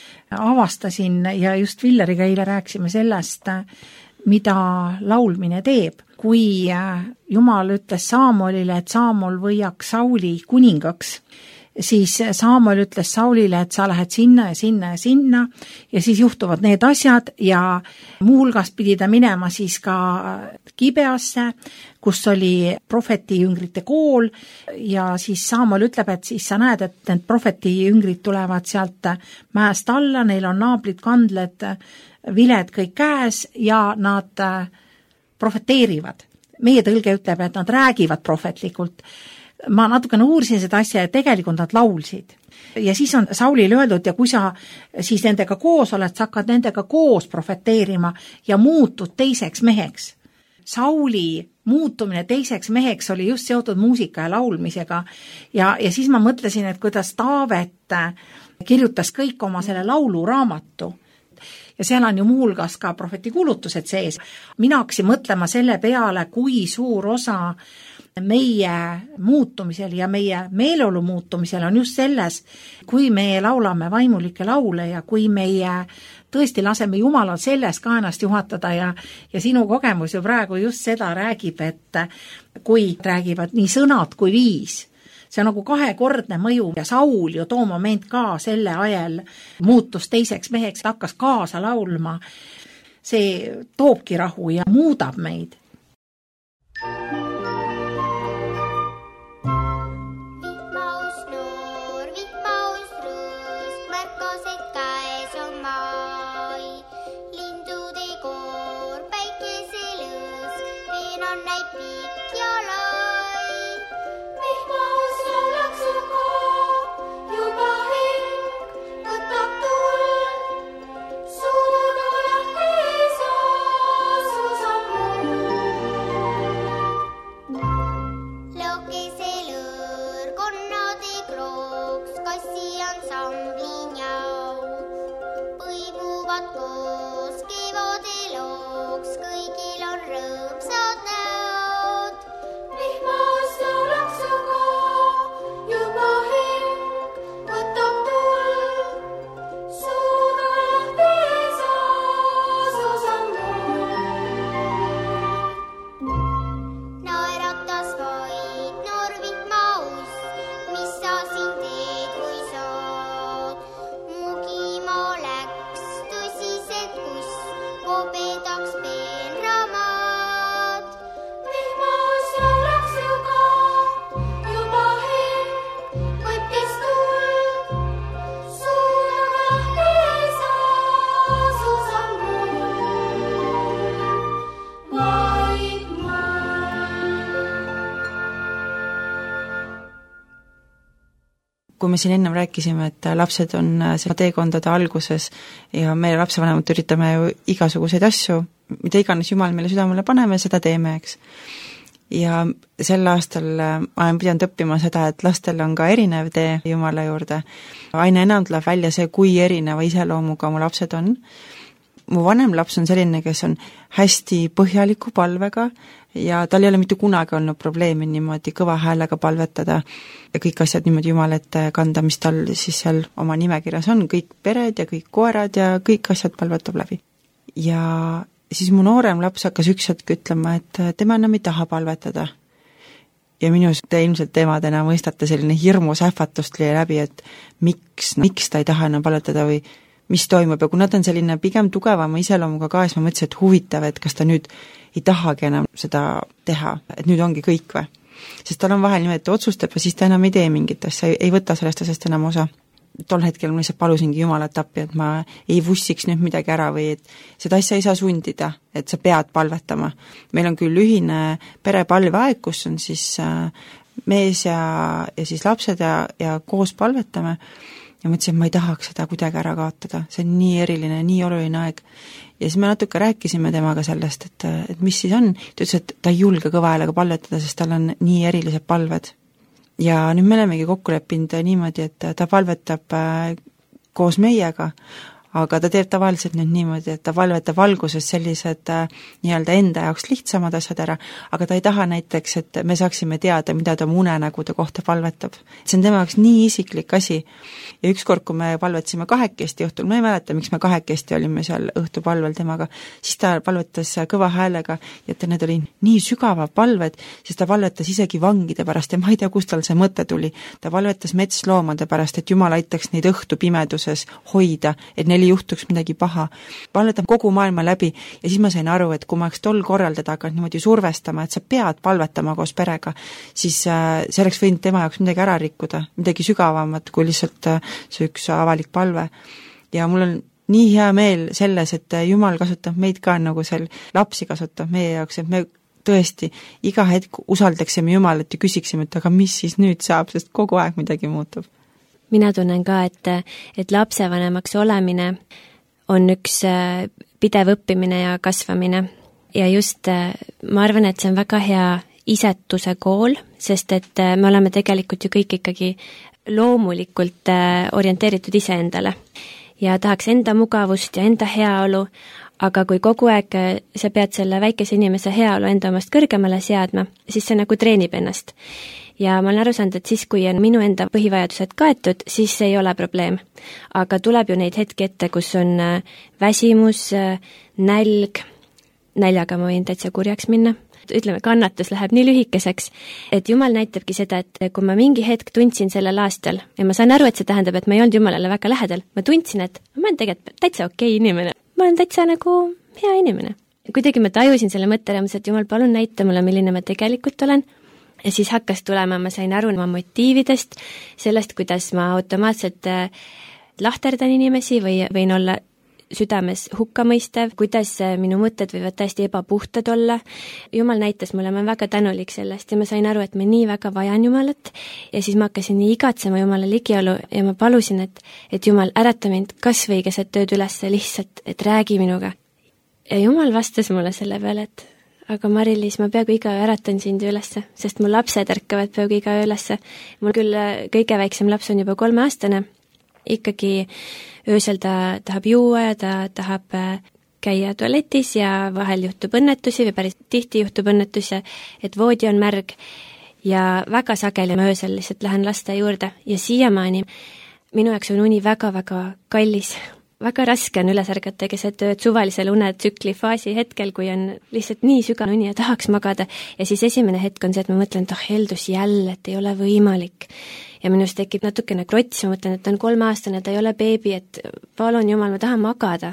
avastasin ja just Villeriga eile rääkisime sellest, mida laulmine teeb. Kui Jumal ütles Saamolile, et Saamol võiaks Sauli kuningaks, siis Saamol ütles Saulile, et sa lähed sinna ja sinna ja sinna ja siis juhtuvad need asjad ja muuhulgas pidi ta minema siis ka Gibeasse, kus oli prohvetijüngrite kool ja siis Saamol ütleb, et siis sa näed, et need prohvetijüngrid tulevad sealt mäest alla, neil on naablid, kandled, viled kõik käes ja nad profeteerivad. Meie tõlge ütleb, et nad räägivad prohvetlikult. Ma natukene uurisin seda asja ja tegelikult nad laulsid. Ja siis on Saulile öeldud ja kui sa siis nendega koos oled, sa hakkad nendega koos profeteerima ja muutud teiseks meheks. Sauli muutumine teiseks meheks oli just seotud muusika ja laulmisega ja siis ma mõtlesin, et kuidas Taavet kirjutas kõik oma selle lauluraamatu. Ja seal on ju muuhulgas ka prohvetikuulutused sees. Mina hakkasin mõtlema selle peale, kui suur osa meie muutumisel ja meie meeleolu muutumisel on just selles, kui me laulame vaimulikke laule ja kui meie tõesti laseme Jumalal selles ka ennast juhatada ja sinu kogemus ju praegu just seda räägib, et kui räägivad nii sõnad kui viis, see on nagu kahekordne mõju ja Saul ju too moment ka selle ajal muutus teiseks meheks, hakkas kaasa laulma. See toobki rahu ja muudab meid. Kui me siin ennem rääkisime, et lapsed on teekondade alguses ja meie lapsevanemad üritame ju igasuguseid asju, mida iganes Jumal meile südamele paneme, seda teeme, eks. Ja sel aastal olen pidanud õppima seda, et lastel on ka erinev tee Jumala juurde. Aina enam tuleb välja see, kui erineva iseloomuga mu lapsed on. Mu vanem laps on selline, kes on hästi põhjaliku palvega ja tal ei ole mitte kunagi olnud probleemi niimoodi kõva häälega palvetada ja kõik asjad niimoodi Jumala ette kanda, mis tal siis seal oma nimekirjas on, kõik pered ja kõik koerad ja kõik asjad palvetab läbi. Ja siis mu noorem laps hakkas üks hetk ütlema, et tema enam ei taha palvetada. Ja minust ilmselt emadena mõistate selline hirmus ähvatust lõi läbi, et miks ta ei taha enam palvetada või mis toimub ja kuna ta on selline pigem tugevama iseloomuga ka, siis ma mõtlesin, et huvitav, et kas ta nüüd ei tahagi enam seda teha, et nüüd ongi kõik või. Sest tal on vahel niimoodi, et otsustab ja siis ta enam ei tee mingit asja, ei võta sellest asjast enam osa. Tol hetkel ma lihtsalt palusingi Jumalat appi, et ma ei vussiks nüüd midagi ära või et seda asja ei saa sundida, et sa pead palvetama. Meil on küll ühine perepalveaeg, kus on siis mees ja siis lapsed ja koos palvetame ja mõtlesin, et ma ei tahaks seda kuidagi ära kaotada, see on nii eriline, nii oluline aeg. Ja siis me natuke rääkisime temaga sellest, et mis siis on. Ta ütles, et ta ei julge kõva häälega palvetada, sest tal on nii erilised palved. Ja nüüd me olemegi kokku leppinud niimoodi, et ta palvetab koos meiega, aga ta teeb tavaliselt nüüd niimoodi, et ta palvetab alguses sellised nii-öelda enda jaoks lihtsamad asjad ära, aga ta ei taha näiteks, et me saaksime teada, mida ta oma unenägude kohta palvetab. See on tema jaoks nii isiklik asi. Ja ükskord, kui me palvetasime kahekesti õhtul, ma ei mäleta, miks me kahekesti olime seal õhtupalvel temaga, siis ta palvetas kõva häälega ja et need oli nii sügavad palved, siis ta palvetas isegi vangide pärast ja ma ei tea, kust tal see mõte tuli. Ta palvetas metsloomade pärast, et Jumal aitaks neid õhtu pimeduses hoida, et neil ei juhtuks midagi paha. Palvetab kogu maailma läbi ja siis ma sain aru, et kui ma oleks tol korral teda hakanud niimoodi survestama, et sa pead palvetama koos perega, siis see oleks võinud tema jaoks midagi ära rikkuda, midagi sügavamat kui lihtsalt see üks avalik palve. Ja mul on nii hea meel selles, et Jumal kasutab meid ka nagu seal lapsi kasutab meie jaoks, et me tõesti iga hetk usaldaksime Jumalat ja küsiksime, et aga mis siis nüüd saab, sest kogu aeg midagi muutub. Mina tunnen ka, et lapsevanemaks olemine on üks pidev õppimine ja kasvamine. Ja just ma arvan, et see on väga hea isetuse kool, sest et me oleme tegelikult ju kõik ikkagi loomulikult orienteeritud iseendale ja tahaks enda mugavust ja enda heaolu, aga kui kogu aeg sa pead selle väikese inimese heaolu enda omast kõrgemale seadma, siis see nagu treenib ennast. Ja ma olen aru saanud, et siis, kui on minu enda põhivajadused kaetud, siis see ei ole probleem. Aga tuleb ju neid hetki ette, kus on väsimus, nälg, näljaga ma võin täitsa kurjaks minna. Ütleme, kannatus läheb nii lühikeseks, et Jumal näitabki seda, et kui ma mingi hetk tundsin sellel aastal ja ma saan aru, et see tähendab, et ma ei olnud Jumalale väga lähedal, ma tundsin, et ma olen tegelikult täitsa okei inimene. Ma olen täitsa nagu hea inimene. Kuidagi ma tajusin selle mõtteremus, et Jumal, palun näita mulle, milline ma tegelikult olen. Ja siis hakkas tulema, ma sain aru oma motiividest, sellest, kuidas ma automaatselt lahterdan inimesi või võin olla südames hukkamõistev, kuidas minu mõtted võivad täiesti ebapuhtad olla. Jumal näitas mulle, ma olen väga tänulik sellest ja ma sain aru, et ma nii väga vajan Jumalat ja siis ma hakkasin nii igatsema Jumala ligiolu ja ma palusin, et Jumal, ärata mind kas või keset tööd üles lihtsalt, et räägi minuga. Ja Jumal vastas mulle selle peale, et aga Mari-Liis, ma peaaegu iga öö äratan sind ülesse, sest mu lapsed ärkavad peaaegu iga öö ülesse. Mul küll kõige väiksem laps on juba 3-aastane, ikkagi öösel ta tahab juua ja ta tahab käia tualetis ja vahel juhtub õnnetusi või päris tihti juhtub õnnetusi, et voodi on märg ja väga sageli ma öösel lihtsalt lähen laste juurde ja siiamaani minu jaoks on uni väga-väga kallis. Väga raske on üles ärgata keset ööd suvalisel unetsükli faasi hetkel, kui on lihtsalt nii sügav uni ja tahaks magada ja siis esimene hetk on see, et ma mõtlen, et heldus jälle, et ei ole võimalik. Ja minust tekib natukene krots, ma mõtlen, et ta on 3-aastane, ta ei ole beebi, et palun Jumal, ma tahan magada.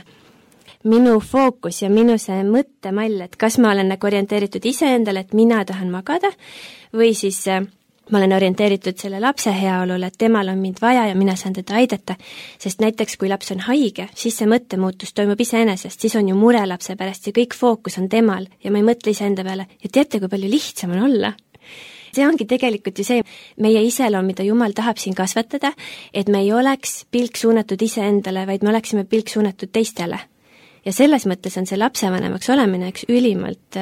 Minu fookus ja minu see mõttemall, et kas ma olen nagu orienteeritud iseendale, et mina tahan magada või siis ma olen orienteeritud selle lapse heaolule, et temal on mind vaja ja mina saan teda aidata, sest näiteks kui laps on haige, siis see mõttemuutus toimub iseenesest, siis on ju mure lapse pärast ja kõik fookus on temal ja ma ei mõtle iseenda peale ja teate, kui palju lihtsam on olla. See ongi tegelikult ju see meie iseloom, mida Jumal tahab siin kasvatada, et me ei oleks pilk suunatud iseendale, vaid me oleksime pilk suunatud teistele. Ja selles mõttes on see lapsevanemaks olemine üks ülimalt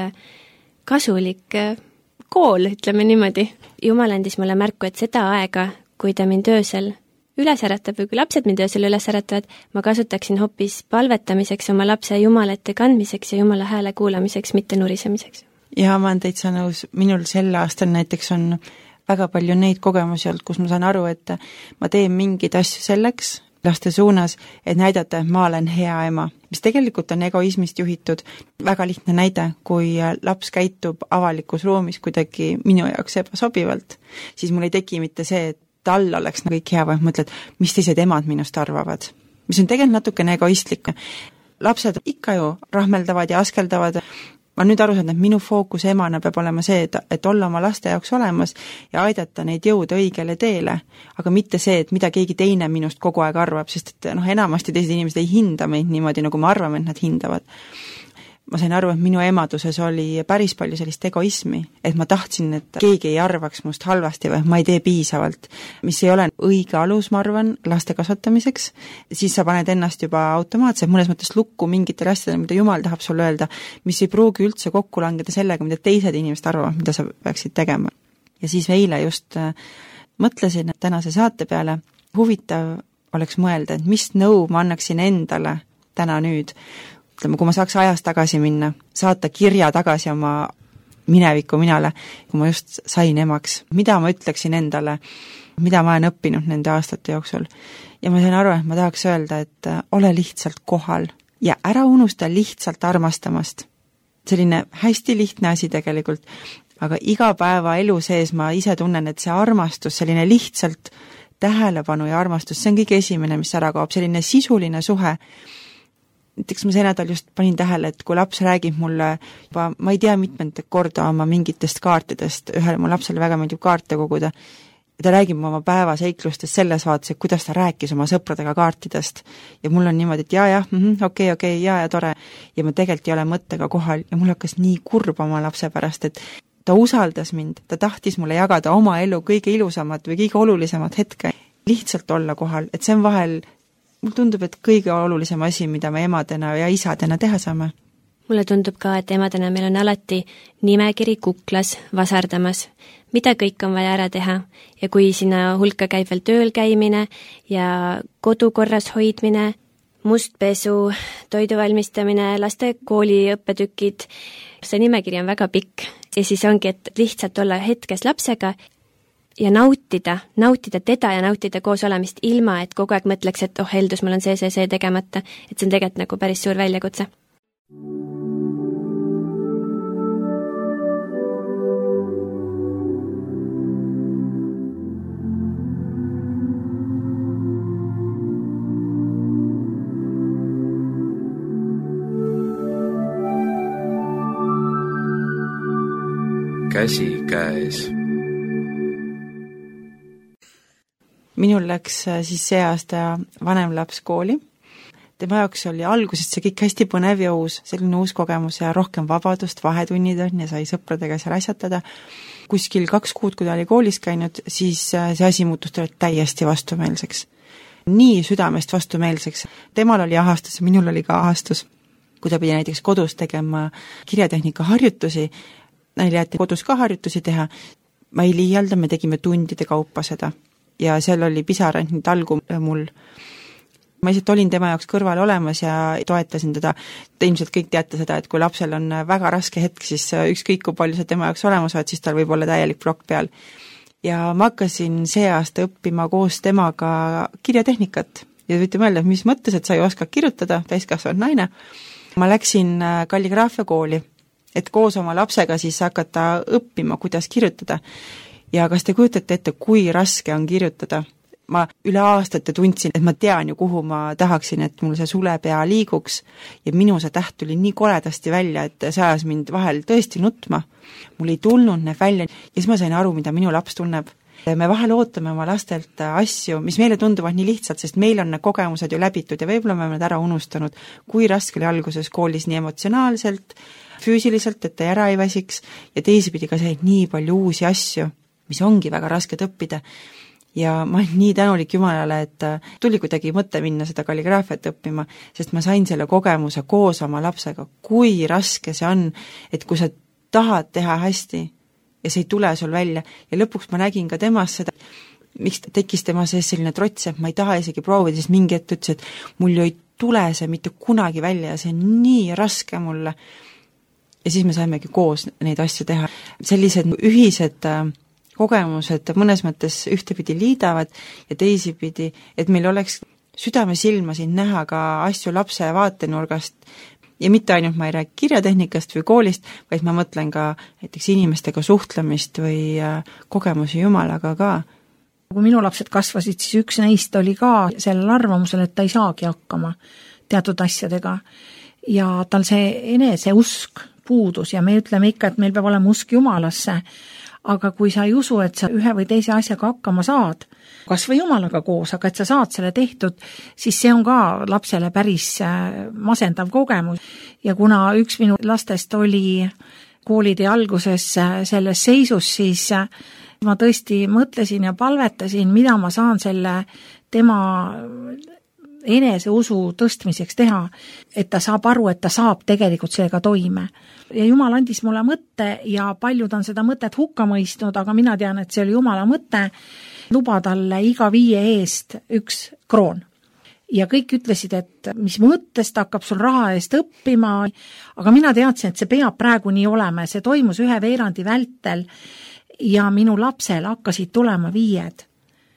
kasulik kool, ütleme niimoodi. Jumal andis mulle märku, et seda aega, kui ta mind öösel üles äratab või kui lapsed mind öösel üles äratavad, ma kasutaksin hoopis palvetamiseks oma lapse Jumala ette kandmiseks ja Jumala hääle kuulamiseks, mitte nurisemiseks. Ja ma olen täitsa nõus, minul sel aastal näiteks on väga palju neid kogemusi olnud, kus ma saan aru, et ma teen mingeid asju selleks, laste suunas, et näidata, et ma olen hea ema, mis tegelikult on egoismist juhitud. Väga lihtne näide, kui laps käitub avalikus ruumis kuidagi minu jaoks ebasobivalt, siis mul ei teki mitte see, et tal oleks kõik hea, vaid mõtled, mis teised emad minust arvavad. Mis on tegelikult natukene egoistlik. Lapsed ikka ju rahmeldavad ja askeldavad. Ma nüüd aru saan, et minu fookus emana peab olema see, et olla oma laste jaoks olemas ja aidata neid jõuda õigele teele, aga mitte see, et mida keegi teine minust kogu aeg arvab, sest et enamasti teised inimesed ei hinda meid niimoodi, nagu me arvame, et nad hindavad. Ma sain aru, et minu emaduses oli päris palju sellist egoismi, et ma tahtsin, et keegi ei arvaks must halvasti või ma ei tee piisavalt, mis ei ole õige alus, ma arvan, laste kasvatamiseks. Siis sa paned ennast juba automaatselt mõnes mõttes lukku mingitele asjadele, mida Jumal tahab sulle öelda, mis ei pruugi üldse kokku langeda sellega, mida teised inimesed arvavad, mida sa peaksid tegema. Ja siis eile just mõtlesin tänase saate peale, huvitav oleks mõelda, et mis nõu ma annaksin endale täna nüüd. Ütleme, kui ma saaks ajas tagasi minna, saata kirja tagasi oma mineviku minale, kui ma just sain emaks, mida ma ütleksin endale, mida ma olen õppinud nende aastate jooksul. Ja ma sain aru, et ma tahaks öelda, et ole lihtsalt kohal ja ära unusta lihtsalt armastamast. Selline hästi lihtne asi tegelikult, aga iga päeva elu sees ma ise tunnen, et see armastus, selline lihtsalt tähelepanu ja armastus, see on kõige esimene, mis ära kaob, selline sisuline suhe. Näiteks ma see nädal just panin tähele, et kui laps räägib mulle juba, ma ei tea mitmendat korda oma mingitest kaartidest, ühele mu lapsele väga meeldib kaarte koguda, ta räägib oma päevaseiklustest selles vaates, et kuidas ta rääkis oma sõpradega kaartidest. Ja mul on niimoodi, et okei, ja tore. Ja ma tegelikult ei ole mõttega kohal ja mul hakkas nii kurb oma lapse pärast, et ta usaldas mind, ta tahtis mulle jagada oma elu kõige ilusamat või kõige olulisemat hetke. Lihtsalt olla kohal, et see on vahel mul tundub, et kõige olulisem asi, mida me emadena ja isadena teha saame. Mulle tundub ka, et emadena meil on alati nimekiri kuklas vasardamas, mida kõik on vaja ära teha ja kui sinna hulka käib veel tööl käimine ja kodukorras hoidmine, mustpesu, toidu valmistamine, laste kooli õppetükid, see nimekiri on väga pikk ja siis ongi, et lihtsalt olla hetkes lapsega ja nautida teda ja nautida koos olemist ilma, et kogu aeg mõtleks, et heldus, mul on see tegemata, et see on tegelikult nagu päris suur väljakutse. Käsi käes. Minul läks siis see aasta vanem laps kooli. Tema jaoks oli algusest see kõik hästi põnev ja uus, selline uus kogemus ja rohkem vabadust, vahetunnid on ja sai sõpradega seal asjatada. Kuskil 2 kuud, kui ta oli koolis käinud, siis see asi muutus täiesti vastumeelseks. Nii südamest vastumeelseks. Temal oli ahastus ja minul oli ka ahastus. Kui ta pidi näiteks kodus tegema kirjatehnika harjutusi, neil jäeti kodus ka harjutusi teha, ma ei liialda, me tegime tundide kaupa seda. Ja seal oli pisarand nii talgu mul. Ma lihtsalt olin tema jaoks kõrval olemas ja toetasin teda. Te ilmselt kõik teate seda, et kui lapsel on väga raske hetk, siis ükskõik kui palju sa tema jaoks olemas oled, siis tal võib olla täielik plokk peal. Ja ma hakkasin see aasta õppima koos temaga kirjatehnikat. Ja võite mõelda, mis mõttes, et sa ei oska kirjutada, täiskasvanud naine. Ma läksin kalligraafia kooli, et koos oma lapsega siis hakata õppima, kuidas kirjutada. Ja kas te kujutate ette, kui raske on kirjutada? Ma üle aastate tundsin, et ma tean ju, kuhu ma tahaksin, et mul see sulepea liiguks ja minu see täht tuli nii koledasti välja, et see ajas mind vahel tõesti nutma. Mul ei tulnud need välja ja siis ma sain aru, mida minu laps tunneb. Me vahel ootame oma lastelt asju, mis meile tunduvad nii lihtsalt, sest meil on need kogemused ju läbitud ja võib-olla me oleme ära unustanud, kui raske oli alguses koolis nii emotsionaalselt, füüsiliselt, et ta ära ei väsiks ja teisipidi ka see nii palju uusi asju, mis ongi väga rasked õppida. Ja ma olen nii tänulik Jumalale, et tuli kuidagi mõte minna seda kalligraafiat õppima, sest ma sain selle kogemuse koos oma lapsega, kui raske see on, et kui sa tahad teha hästi ja see ei tule sul välja ja lõpuks ma nägin ka temast seda, miks tekkis tema sees selline trots, et ma ei taha isegi proovida, siis mingi hetk ütles, et mul ju ei tule see mitte kunagi välja ja see on nii raske mulle. Ja siis me saimegi koos neid asju teha. Sellised ühised kogemused mõnes mõttes ühtepidi liidavad ja teisipidi, et meil oleks südamesilmasid näha ka asju lapse vaatenurgast ja mitte ainult ma ei räägi kirjatehnikast või koolist, vaid ma mõtlen ka näiteks inimestega suhtlemist või kogemusi Jumalaga ka. Kui minu lapsed kasvasid, siis üks neist oli ka sellel arvamusel, et ta ei saagi hakkama teatud asjadega ja tal see eneseusk puudus ja me ütleme ikka, et meil peab olema usk Jumalasse, aga kui sa ei usu, et sa ühe või teise asjaga hakkama saad, kas või Jumalaga koos, aga et sa saad selle tehtud, siis see on ka lapsele päris masendav kogemus. Ja kuna üks minu lastest oli koolide alguses selles seisus, siis ma tõesti mõtlesin ja palvetasin, mida ma saan selle tema eneseusu tõstmiseks teha, et ta saab aru, et ta saab tegelikult sellega toime. Ja Jumal andis mulle mõtte ja paljud on seda mõtet hukka mõistnud, aga mina tean, et see oli Jumala mõte, luba talle iga 5 eest 1 kroon. Ja kõik ütlesid, et mis mõttes ta hakkab sul raha eest õppima, aga mina teadsin, et see peab praegu nii olema, see toimus 1 veerandi vältel ja minu lapsel hakkasid tulema 5.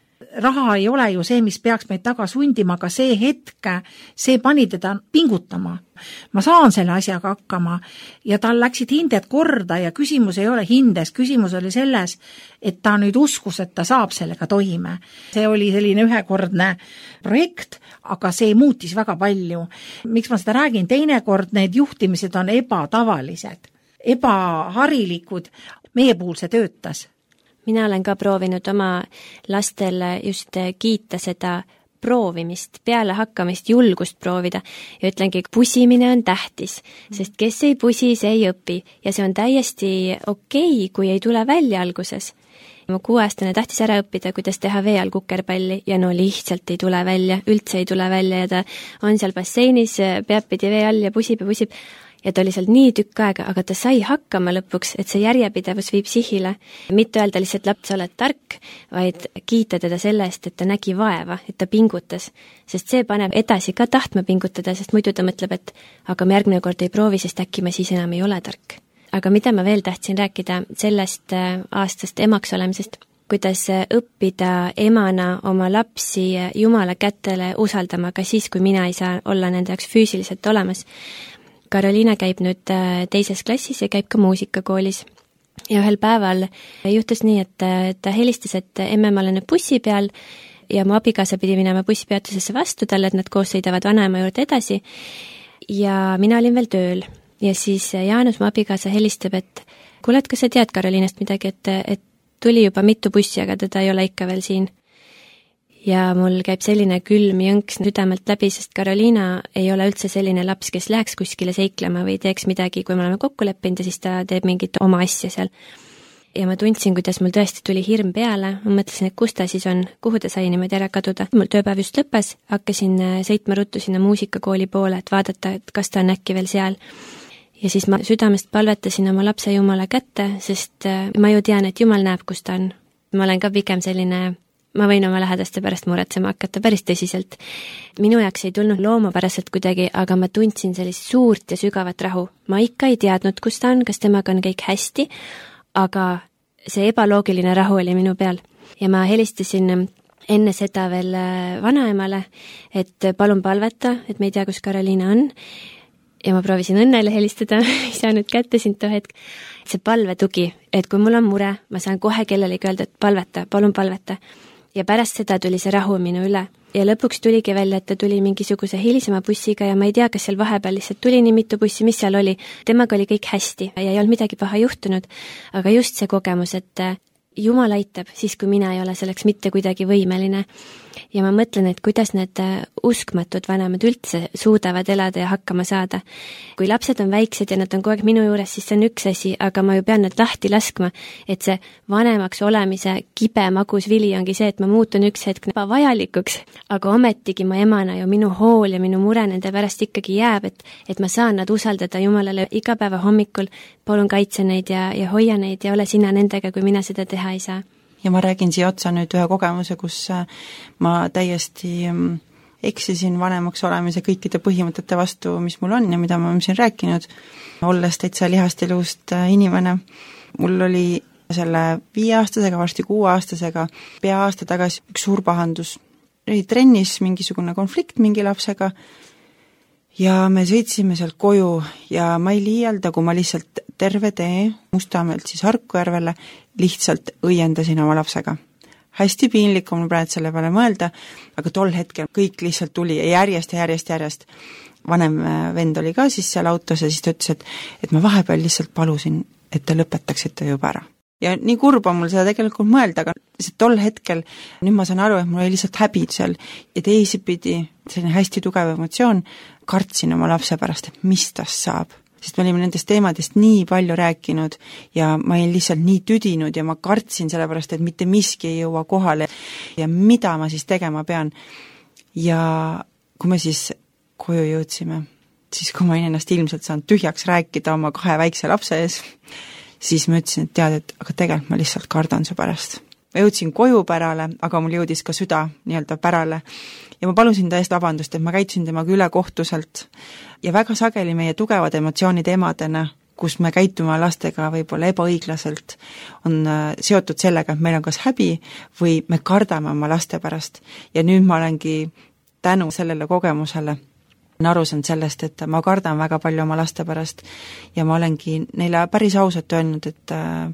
Raha ei ole ju see, mis peaks meid taga sundima, aga see hetk, see pani teda pingutama. Ma saan selle asjaga hakkama ja tal läksid hinded korda ja küsimus ei ole hindes, küsimus oli selles, et ta nüüd uskus, et ta saab sellega toime. See oli selline ühekordne projekt, aga see muutis väga palju. Miks ma seda räägin? Teinekord need juhtimised on ebatavalised, ebaharilikud. Meie puhul see töötas. Mina olen ka proovinud oma lastel just kiita seda proovimist, peale hakkamist, julgust proovida ja ütlengi, pusimine on tähtis, sest kes ei pusi, see ei õpi ja see on täiesti okei, kui ei tule välja alguses. Mu 6-aastane tahtis ära õppida, kuidas teha vee all kukerpalli ja no lihtsalt ei tule välja, üldse ei tule välja ja ta on seal basseinis, peab pidi vee all ja pusib ja ta oli seal nii tükk aega, aga ta sai hakkama lõpuks, et see järjepidevus viib sihile. Mitte öelda lihtsalt laps, oled tark, vaid kiita teda selle eest, et ta nägi vaeva, et ta pingutas. Sest see paneb edasi ka tahtma pingutada, sest muidu ta mõtleb, et aga ma järgmine kord ei proovi, sest äkki ma siis enam ei ole tark. Aga mida ma veel tahtsin rääkida sellest aastast emaks olemisest, kuidas õppida emana oma lapsi Jumala kätele usaldama ka siis, kui mina ei saa olla nende jaoks füüsiliselt olemas. Karoliina käib nüüd 2. klassis ja käib ka muusikakoolis. Ja ühel päeval juhtus nii, et ta helistas, et emme, ma olen nüüd bussi peal ja mu abikaasa pidi minema bussipeatusesse vastu talle, et nad koos sõidavad vanaema juurde edasi. Ja mina olin veel tööl ja siis Jaanus, mu abikaasa, helistab, et kuule, et kas sa tead Karoliinast midagi, et tuli juba mitu bussi, aga teda ei ole ikka veel siin. Ja mul käib selline külm jõnks südamelt läbi, sest Karoliina ei ole üldse selline laps, kes läheks kuskile seiklema või teeks midagi, kui me oleme kokku leppinud ja siis ta teeb mingit oma asja seal. Ja ma tundsin, kuidas mul tõesti tuli hirm peale, ma mõtlesin, et kus ta siis on, kuhu ta sai niimoodi ära kaduda. Mul tööpäev just lõppes, hakkasin sõitma ruttu sinna muusikakooli poole, et vaadata, et kas ta on äkki veel seal. Ja siis ma südamest palvetasin oma lapse Jumala kätte, sest ma ju tean, et Jumal näeb, kus ta on. Ma olen ka pigem selline, ma võin oma lähedaste pärast muretsema hakata päris tõsiselt. Minu jaoks ei tulnud loomapäraselt kuidagi, aga ma tundsin sellist suurt ja sügavat rahu. Ma ikka ei teadnud, kus ta on, kas temaga on kõik hästi, aga see ebaloogiline rahu oli minu peal. Ja ma helistasin enne seda veel vanaemale, et palun palveta, et me ei tea, kus Karoliina on. Ja ma proovisin Õnnele helistada, ei saanud kätte sind too hetk. See palvetugi, et kui mul on mure, ma saan kohe kellelegi öelda, et palveta, palun palveta. Ja pärast seda tuli see rahu minu üle. Ja lõpuks tuligi välja, et ta tuli mingisuguse hilisema bussiga ja ma ei tea, kas seal vahepeal lihtsalt tuli nii mitu bussi, mis seal oli. Temaga oli kõik hästi ja ei olnud midagi paha juhtunud. Aga just see kogemus, et Jumal aitab siis, kui mina ei ole selleks mitte kuidagi võimeline. Ja ma mõtlen, et kuidas need uskmatud vanemad üldse suudavad elada ja hakkama saada. Kui lapsed on väiksed ja nad on kogu aeg minu juures, siis see on üks asi, aga ma ju pean nad lahti laskma, et see vanemaks olemise kibe magus vili ongi see, et ma muutun üks hetk vajalikuks, aga ometigi ma emana ju minu hool ja minu mure nende pärast ikkagi jääb, et ma saan nad usaldada Jumalale iga päeva hommikul, palun kaitse neid ja hoia neid ja ole sina nendega, kui mina seda teha ei saa. Ja ma räägin siia otsa nüüd ühe kogemuse, kus ma täiesti eksisin vanemaks olemise kõikide põhimõtete vastu, mis mul on ja mida ma olen siin rääkinud, olles täitsa lihast ja luust inimene. Mul oli selle 5-aastasega, varsti 6-aastasega pea aasta tagasi üks suur pahandus oli trennis mingisugune konflikt mingi lapsega ja me sõitsime sealt koju ja ma ei liialda, kui ma lihtsalt terve tee Mustamäelt siis Harku järvele lihtsalt õiendasin oma lapsega. Hästi piinlik on praegu selle peale mõelda, aga tol hetkel kõik lihtsalt tuli järjest. Vanem vend oli ka siis seal autos ja siis ta ütles, et ma vahepeal lihtsalt palusin, et te lõpetaksite juba ära. Ja nii kurb on mul seda tegelikult mõelda, aga tol hetkel, nüüd ma saan aru, et mul oli lihtsalt häbi seal ja teisipidi selline hästi tugev emotsioon, kartsin oma lapse pärast, et mis tast saab. Sest me olime nendest teemadest nii palju rääkinud ja ma olin lihtsalt nii tüdinud ja ma kartsin sellepärast, et mitte miski ei jõua kohale ja mida ma siis tegema pean. Ja kui me siis koju jõudsime, siis kui ma olin ennast ilmselt saanud tühjaks rääkida oma 2 väikse lapse ees, siis ma ütlesin, et tead, et aga tegelikult ma lihtsalt kardan su pärast. Ma jõudsin koju pärale, aga mul jõudis ka süda nii-öelda pärale ja ma palusin ta eest vabandust, et ma käitusin temaga üle kohtuselt ja väga sageli meie tugevad emotsioonid emadena, kus me käitume lastega võib-olla ebaõiglaselt, on seotud sellega, et meil on kas häbi või me kardame oma laste pärast ja nüüd ma olengi tänu sellele kogemusele aru saanud sellest, et ma kardan väga palju oma laste pärast ja ma olengi neile päris ausalt öelnud, et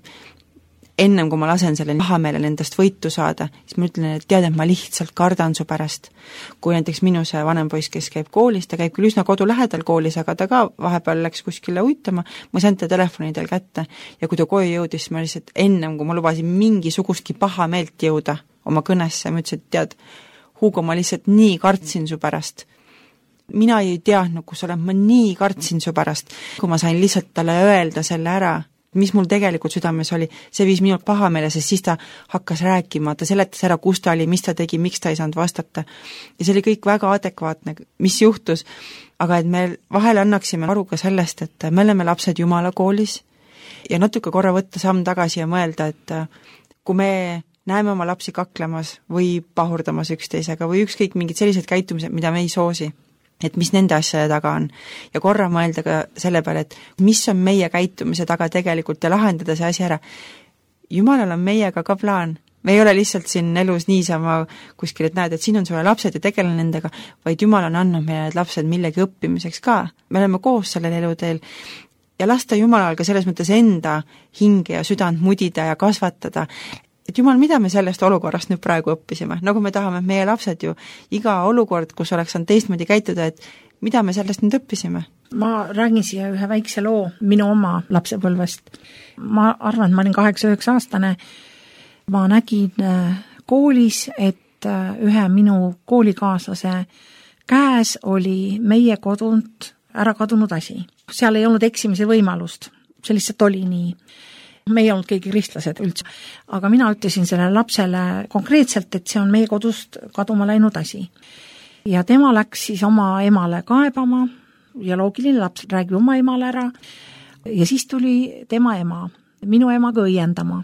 ennem kui ma lasen selle pahameele endast võitu saada, siis ma ütlen, et tead, et ma lihtsalt kardan su pärast. Kui näiteks minu see vanem poiss, kes käib koolis, ta käib küll üsna kodu lähedal koolis, aga ta ka vahepeal läks kuskile uitama, ma sain ta telefonidel kätte ja kui ta koju jõudis, ma lihtsalt ennem, kui ma lubasin mingisugustki pahameelt jõuda oma kõnesse, ma ütlesin, et tead, Hugo, ma lihtsalt nii kartsin su pärast. Mina ei teadnud, kus olen, ma nii kartsin su pärast, kui ma sain lihtsalt talle öelda selle ära, mis mul tegelikult südames oli, see viis minult pahameele, sest siis ta hakkas rääkima, ta seletas ära, kus ta oli, mis ta tegi, miks ta ei saanud vastata. Ja see oli kõik väga adekvaatne, mis juhtus, aga et me vahel annaksime aru ka sellest, et me oleme lapsed Jumala koolis ja natuke korra võtta samm tagasi ja mõelda, et kui me näeme oma lapsi kaklemas või pahurdamas üksteisega või ükskõik mingid sellised käitumised, mida me ei soosi, et mis nende asjade taga on ja korra mõelda ka selle peale, et mis on meie käitumise taga tegelikult ja lahendada see asi ära. Jumalal on meiega ka plaan. Me ei ole lihtsalt siin elus niisama kuskil, et näed, et siin on sulle lapsed ja tegele nendega, vaid Jumal on andnud meile need lapsed millegi õppimiseks ka. Me oleme koos sellel eluteel ja lasta Jumalal ka selles mõttes enda hinge ja südant mudida ja kasvatada. Et Jumal, mida me sellest olukorrast nüüd praegu õppisime? Nagu me tahame, et meie lapsed ju iga olukord, kus oleks on teistmoodi käituda, et mida me sellest nüüd õppisime? Ma räägin siia ühe väikse loo minu oma lapsepõlvest. Ma arvan, et ma olin 8-9 aastane. Ma nägin koolis, et ühe minu koolikaaslase käes oli meie kodunt ära kadunud asi. Seal ei olnud eksimise võimalust. See lihtsalt oli nii. Me ei olnud keegi kristlased üldse, aga mina ütlesin sellele lapsele konkreetselt, et see on meie kodust kaduma läinud asi. Ja tema läks siis oma emale kaebama ja loogiline laps räägib oma emale ära ja siis tuli tema ema, minu emaga õiendama.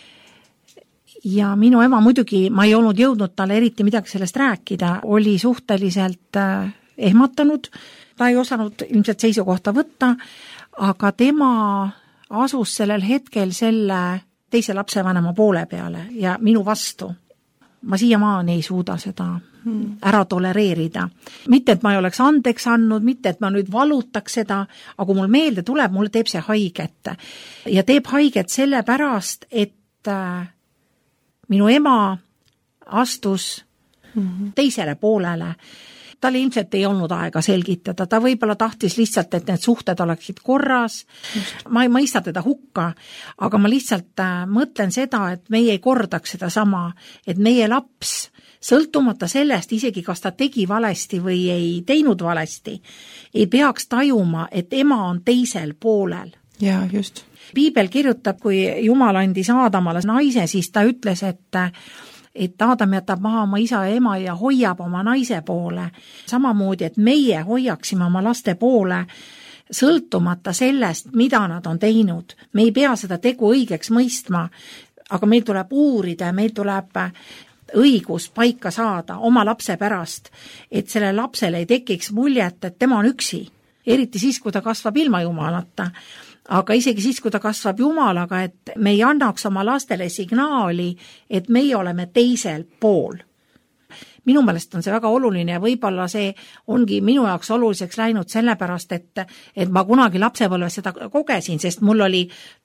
Ja minu ema muidugi, ma ei olnud jõudnud talle eriti midagi sellest rääkida, oli suhteliselt ehmatanud, ta ei osanud ilmselt seisukohta võtta, aga tema asus sellel hetkel selle teise lapsevanema poole peale ja minu vastu. Ma siiamaani ei suuda seda ära tolereerida. Mitte, et ma ei oleks andeks andnud, mitte, et ma nüüd valutaks seda, aga kui mul meelde tuleb, mulle teeb see haiget. Ja teeb haiget sellepärast, et minu ema astus teisele poolele. Tal ilmselt ei olnud aega selgitada, ta võib-olla tahtis lihtsalt, et need suhted oleksid korras. Ma ei mõista teda hukka, aga ma lihtsalt mõtlen seda, et meie ei kordaks seda sama, et meie laps, sõltumata sellest, isegi kas ta tegi valesti või ei teinud valesti, ei peaks tajuma, et ema on teisel poolel. Ja, just. Piibel kirjutab, kui Jumal andis Aadamale naise, siis ta ütles, et Aadam jätab maha oma isa ja ema ja hoiab oma naise poole. Samamoodi, et meie hoiaksime oma laste poole, sõltumata sellest, mida nad on teinud. Me ei pea seda tegu õigeks mõistma, aga meil tuleb uurida ja meil tuleb õigus paika saada oma lapse pärast, et selle lapsele ei tekiks muljet, et tema on üksi. Eriti siis, kui ta kasvab ilma Jumalata. Aga isegi siis, kui ta kasvab Jumalaga, et me ei annaks oma lastele signaali, et meie oleme teisel pool. minu meelest on see väga oluline ja võib-olla see ongi minu jaoks oluliseks läinud sellepärast, et ma kunagi lapsepõlves seda kogesin, sest mul oli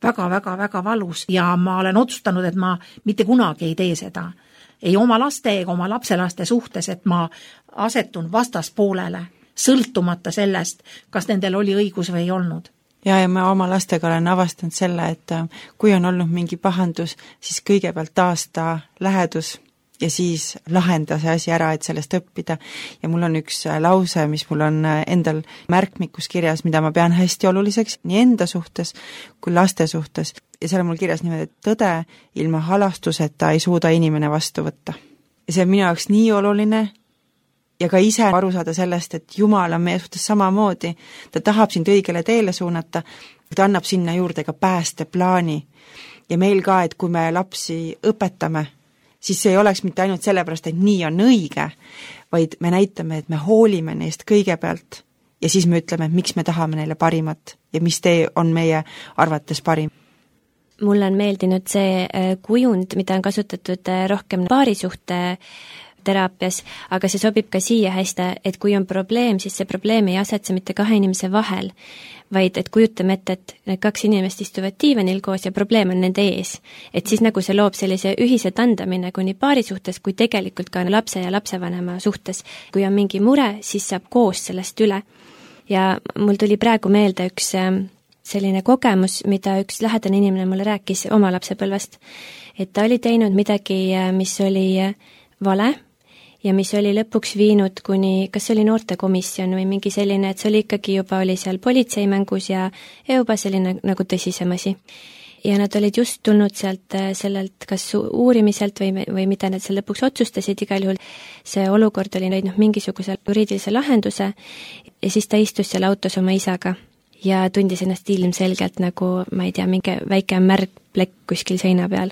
väga valus ja ma olen otsustanud, et ma mitte kunagi ei tee seda. Ei oma laste ega oma lapselaste suhtes, et ma asetun vastaspoolele, sõltumata sellest, kas nendel oli õigus või ei olnud. Ja ma oma lastega olen avastanud selle, et kui on olnud mingi pahandus, siis kõigepealt taasta lähedus ja siis lahenda see asi ära, et sellest õppida. Ja mul on üks lause, mis mul on endal märkmikus kirjas, mida ma pean hästi oluliseks nii enda suhtes kui laste suhtes. Ja seal on mul kirjas niimoodi, et tõde ilma halastuseta ei suuda inimene vastu võtta. Ja see on minu jaoks nii oluline ja ka ise aru saada sellest, et Jumal on meie suhtes samamoodi. Ta tahab sind õigele teele suunata, ta annab sinna juurde ka päästeplaani. Ja meil ka, et kui me lapsi õpetame, siis see ei oleks mitte ainult sellepärast, et nii on õige, vaid me näitame, et me hoolime neist kõigepealt ja siis me ütleme, et miks me tahame neile parimat ja mis tee on meie arvates parim. Mulle on meeldinud see kujund, mida on kasutatud rohkem paarisuhte teraapias, aga see sobib ka siia hästi, et kui on probleem, siis see probleem ei asetse mitte kahe inimese vahel, vaid et kujutame ette, et need kaks inimest istuvad diivanil koos ja probleem on nende ees. Et siis nagu see loob sellise ühise tandamine kuni paari suhtes, kui tegelikult ka lapse ja lapsevanema suhtes. Kui on mingi mure, siis saab koos sellest üle. Ja mul tuli praegu meelde üks selline kogemus, mida üks lähedane inimene mulle rääkis oma lapsepõlvest. Et ta oli teinud midagi, mis oli vale, ja mis oli lõpuks viinud kuni, kas oli noortekomisjon või mingi selline, et see oli ikkagi juba oli seal politseimängus ja juba selline nagu tõsisem asi. Ja nad olid just tulnud sealt sellelt kas uurimiselt või mida nad seal lõpuks otsustasid, igal juhul see olukord oli leidnud mingisuguse juriidilise lahenduse ja siis ta istus seal autos oma isaga ja tundis ennast ilmselgelt nagu, ma ei tea, mingi väike märg plekk kuskil seina peal.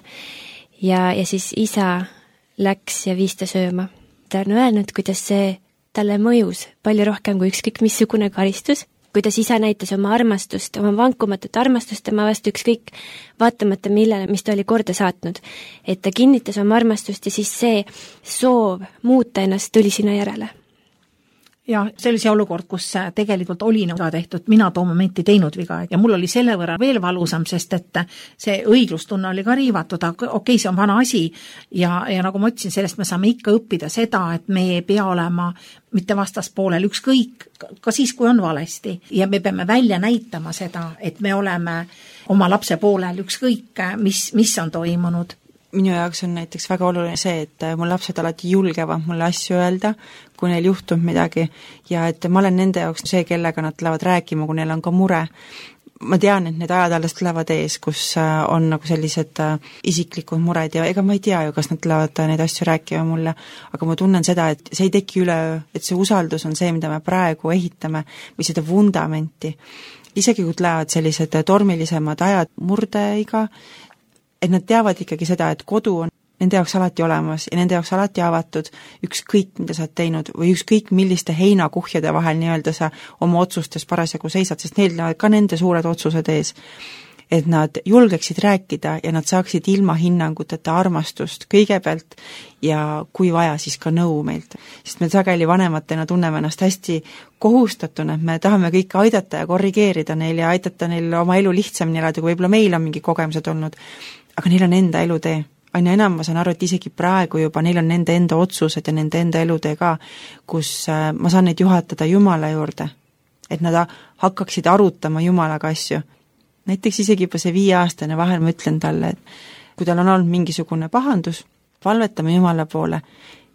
Ja siis isa läks ja viis ta sööma. Ta on öelnud, kuidas see talle mõjus palju rohkem kui ükskõik missugune karistus, kuidas isa näitas oma armastust, oma vankumatut armastust tema vastu ükskõik vaatamata millele, mis ta oli korda saatnud. Et ta kinnitas oma armastust ja siis see soov muuta ennast tuli sinna järele. Ja see oli see olukord, kus tegelikult oli viga tehtud, mina too momenti teinud viga ja mul oli selle võrra veel valusam, sest et see õiglustunne oli ka riivatud, aga okei, see on vana asi ja nagu ma ütlesin, sellest me saame ikka õppida seda, et me ei pea olema mitte vastaspoolel ükskõik, ka siis, kui on valesti ja me peame välja näitama seda, et me oleme oma lapse poolel ükskõik, mis on toimunud. Minu jaoks on näiteks väga oluline see, et mul lapsed alati julgevad mulle asju öelda, kui neil juhtub midagi ja et ma olen nende jaoks see, kellega nad tulevad rääkima, kui neil on ka mure. Ma tean, et need ajad alles tulevad ees, kus on nagu sellised isiklikud mured ja ega ma ei tea ju, kas nad tulevad neid asju rääkima mulle, aga ma tunnen seda, et see ei teki üleöö, et see usaldus on see, mida me praegu ehitame või seda vundamenti. Isegi kui tulevad sellised tormilisemad ajad murdeiga, et nad teavad ikkagi seda, et kodu on nende jaoks alati olemas ja nende jaoks alati avatud ükskõik, mida sa oled teinud või ükskõik, milliste heinakuhjade vahel nii-öelda sa oma otsustes parasjagu seisad, sest neil näevad ka nende suured otsused ees. Et nad julgeksid rääkida ja nad saaksid ilma hinnanguteta armastust kõigepealt ja kui vaja, siis ka nõu meilt. Sest me sageli vanematena tunneme ennast hästi kohustatuna, et me tahame kõike aidata ja korrigeerida neil ja aidata neil oma elu lihtsamini elada, kui võib-olla meil on mingi kogemused olnud. Aga neil on enda elutee. Aina enam ma saan aru, et isegi praegu juba neil on nende enda otsused ja nende enda elutee ka, kus ma saan neid juhatada Jumala juurde, et nad hakkaksid arutama Jumalaga asju. Näiteks isegi juba see 5-aastane vahel ma ütlen talle, et kui tal on olnud mingisugune pahandus, palvetame Jumala poole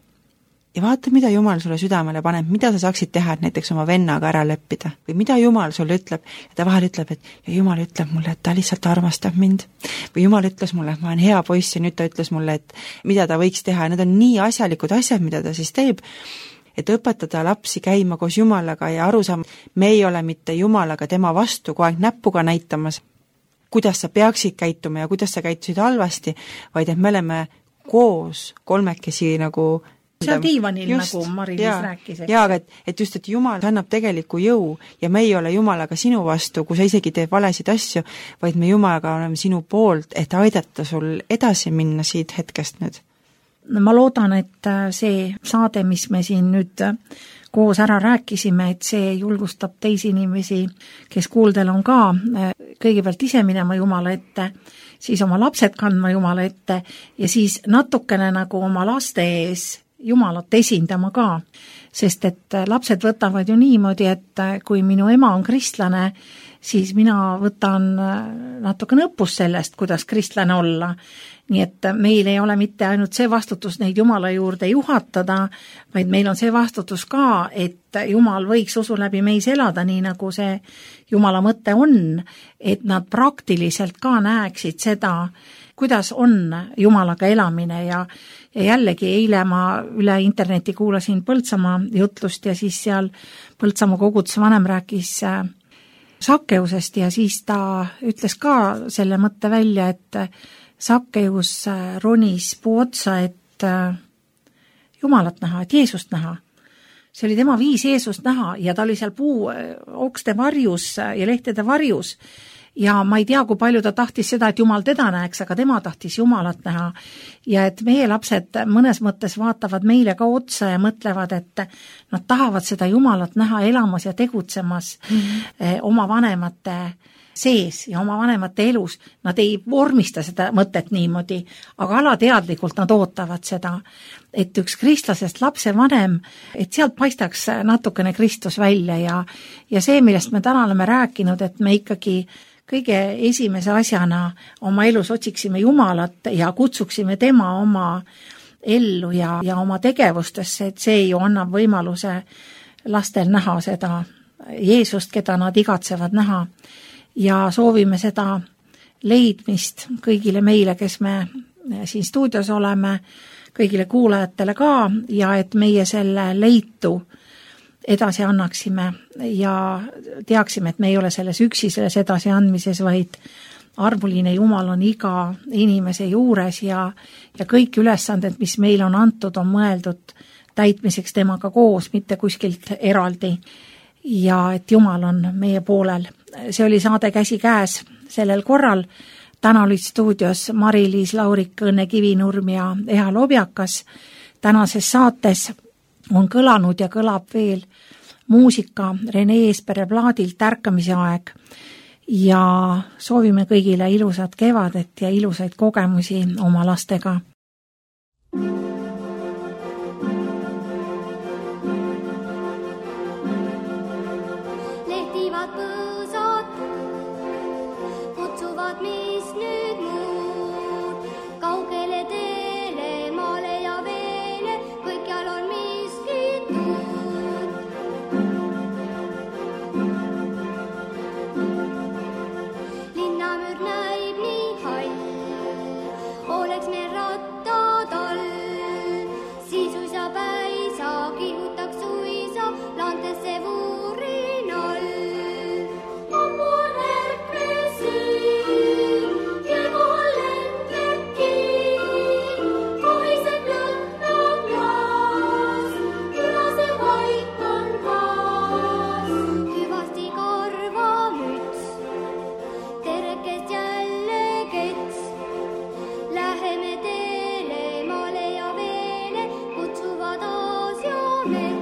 ja vaata, mida Jumal sulle südamele paneb, mida sa saaksid teha, et näiteks oma vennaga ära leppida või mida Jumal sulle ütleb ja ta vahel ütleb, et ja Jumal ütleb mulle, et ta lihtsalt armastab mind või Jumal ütles mulle, et ma olen hea poiss ja nüüd ta ütles mulle, et mida ta võiks teha ja need on nii asjalikud asjad, mida ta siis teeb, et õpetada lapsi käima koos Jumalaga ja aru saama, me ei ole mitte Jumalaga tema vastu kogu aeg näpuga näitamas, kuidas sa peaksid käituma ja kuidas sa käitusid halvasti, vaid et me oleme koos kolmekesi nagu see on diivanil, nagu Mari-Liis rääkis. Jaa, aga et just, et Jumal annab tegeliku jõu ja me ei ole Jumalaga sinu vastu, kui sa isegi teed valesid asju, vaid me Jumalaga oleme sinu poolt, et aidata sul edasi minna siit hetkest nüüd. ma loodan, et see saade, mis me siin nüüd koos ära rääkisime, et see julgustab teisi inimesi, kes kuuldel on ka, kõigepealt ise minema Jumala ette, siis oma lapsed kandma Jumala ette ja siis natukene nagu oma laste ees Jumalat esindama ka, sest et lapsed võtavad ju niimoodi, et kui minu ema on kristlane, siis mina võtan natukene õppust sellest, kuidas kristlane olla. Nii et meil ei ole mitte ainult see vastutus neid Jumala juurde juhatada, vaid meil on see vastutus ka, et Jumal võiks usu läbi meis elada, nii nagu see Jumala mõte on, et nad praktiliselt ka näeksid seda, kuidas on Jumalaga elamine ja jällegi eile ma üle interneti kuulasin Põltsamaa jutlust ja siis seal Põltsamaa koguduse vanem rääkis Sakkeusest ja siis ta ütles ka selle mõtte välja, et Sakkeus ronis puu otsa, et Jumalat näha, et Jeesust näha. See oli tema viis Jeesust näha ja ta oli seal puu okste varjus ja lehtede varjus. Ja ma ei tea, kui palju ta tahtis seda, et Jumal teda näeks, aga tema tahtis Jumalat näha. Ja et meie lapsed mõnes mõttes vaatavad meile ka otsa ja mõtlevad, et nad tahavad seda Jumalat näha elamas ja tegutsemas oma vanemate sees ja oma vanemate elus. Nad ei vormista seda mõtet niimoodi, aga alateadlikult nad ootavad seda, et üks kristlasest lapse vanem, et sealt paistaks natukene Kristus välja ja see, millest me täna oleme rääkinud, et me ikkagi kõige esimese asjana oma elus otsiksime Jumalat ja kutsuksime tema oma ellu ja oma tegevustesse, et see ju annab võimaluse lastel näha seda Jeesust, keda nad igatsevad näha ja soovime seda leidmist kõigile meile, kes me siin stuudios oleme, kõigile kuulajatele ka ja et meie selle leitu edasi annaksime ja teaksime, et me ei ole selles üksi selles edasi andmises, vaid armuline Jumal on iga inimese juures ja kõik ülesanded, mis meil on antud, on mõeldud täitmiseks temaga koos, mitte kuskilt eraldi ja et Jumal on meie poolel. See oli saade Käsi käes sellel korral. Täna olid stuudios Mari-Liis Laurik, Õnne Kivinurm ja Eha Lobjakas. Tänases saates on kõlanud ja kõlab veel muusika Rene Eespere plaadilt Ärkamise aeg ja soovime kõigile ilusat kevadet ja ilusaid kogemusi oma lastega. Lehtivad põõsad kutsuvad mis nüüd muud kaugele teele, maale ja veele, kõikjal on miskit uut. Linnamüür näib nii hall, oleks meil rattad all, siis uisa päisa kihutaks suisa laantesse vuurin all. Ammu on ärkvesin ja kohal lentlebki, kohiseb lõhnab klaas, külase vaik on maas. Hüvasti karva müts, terekest jälle kets, läheme teele, maale ja veele, kutsuvad aas ja mets.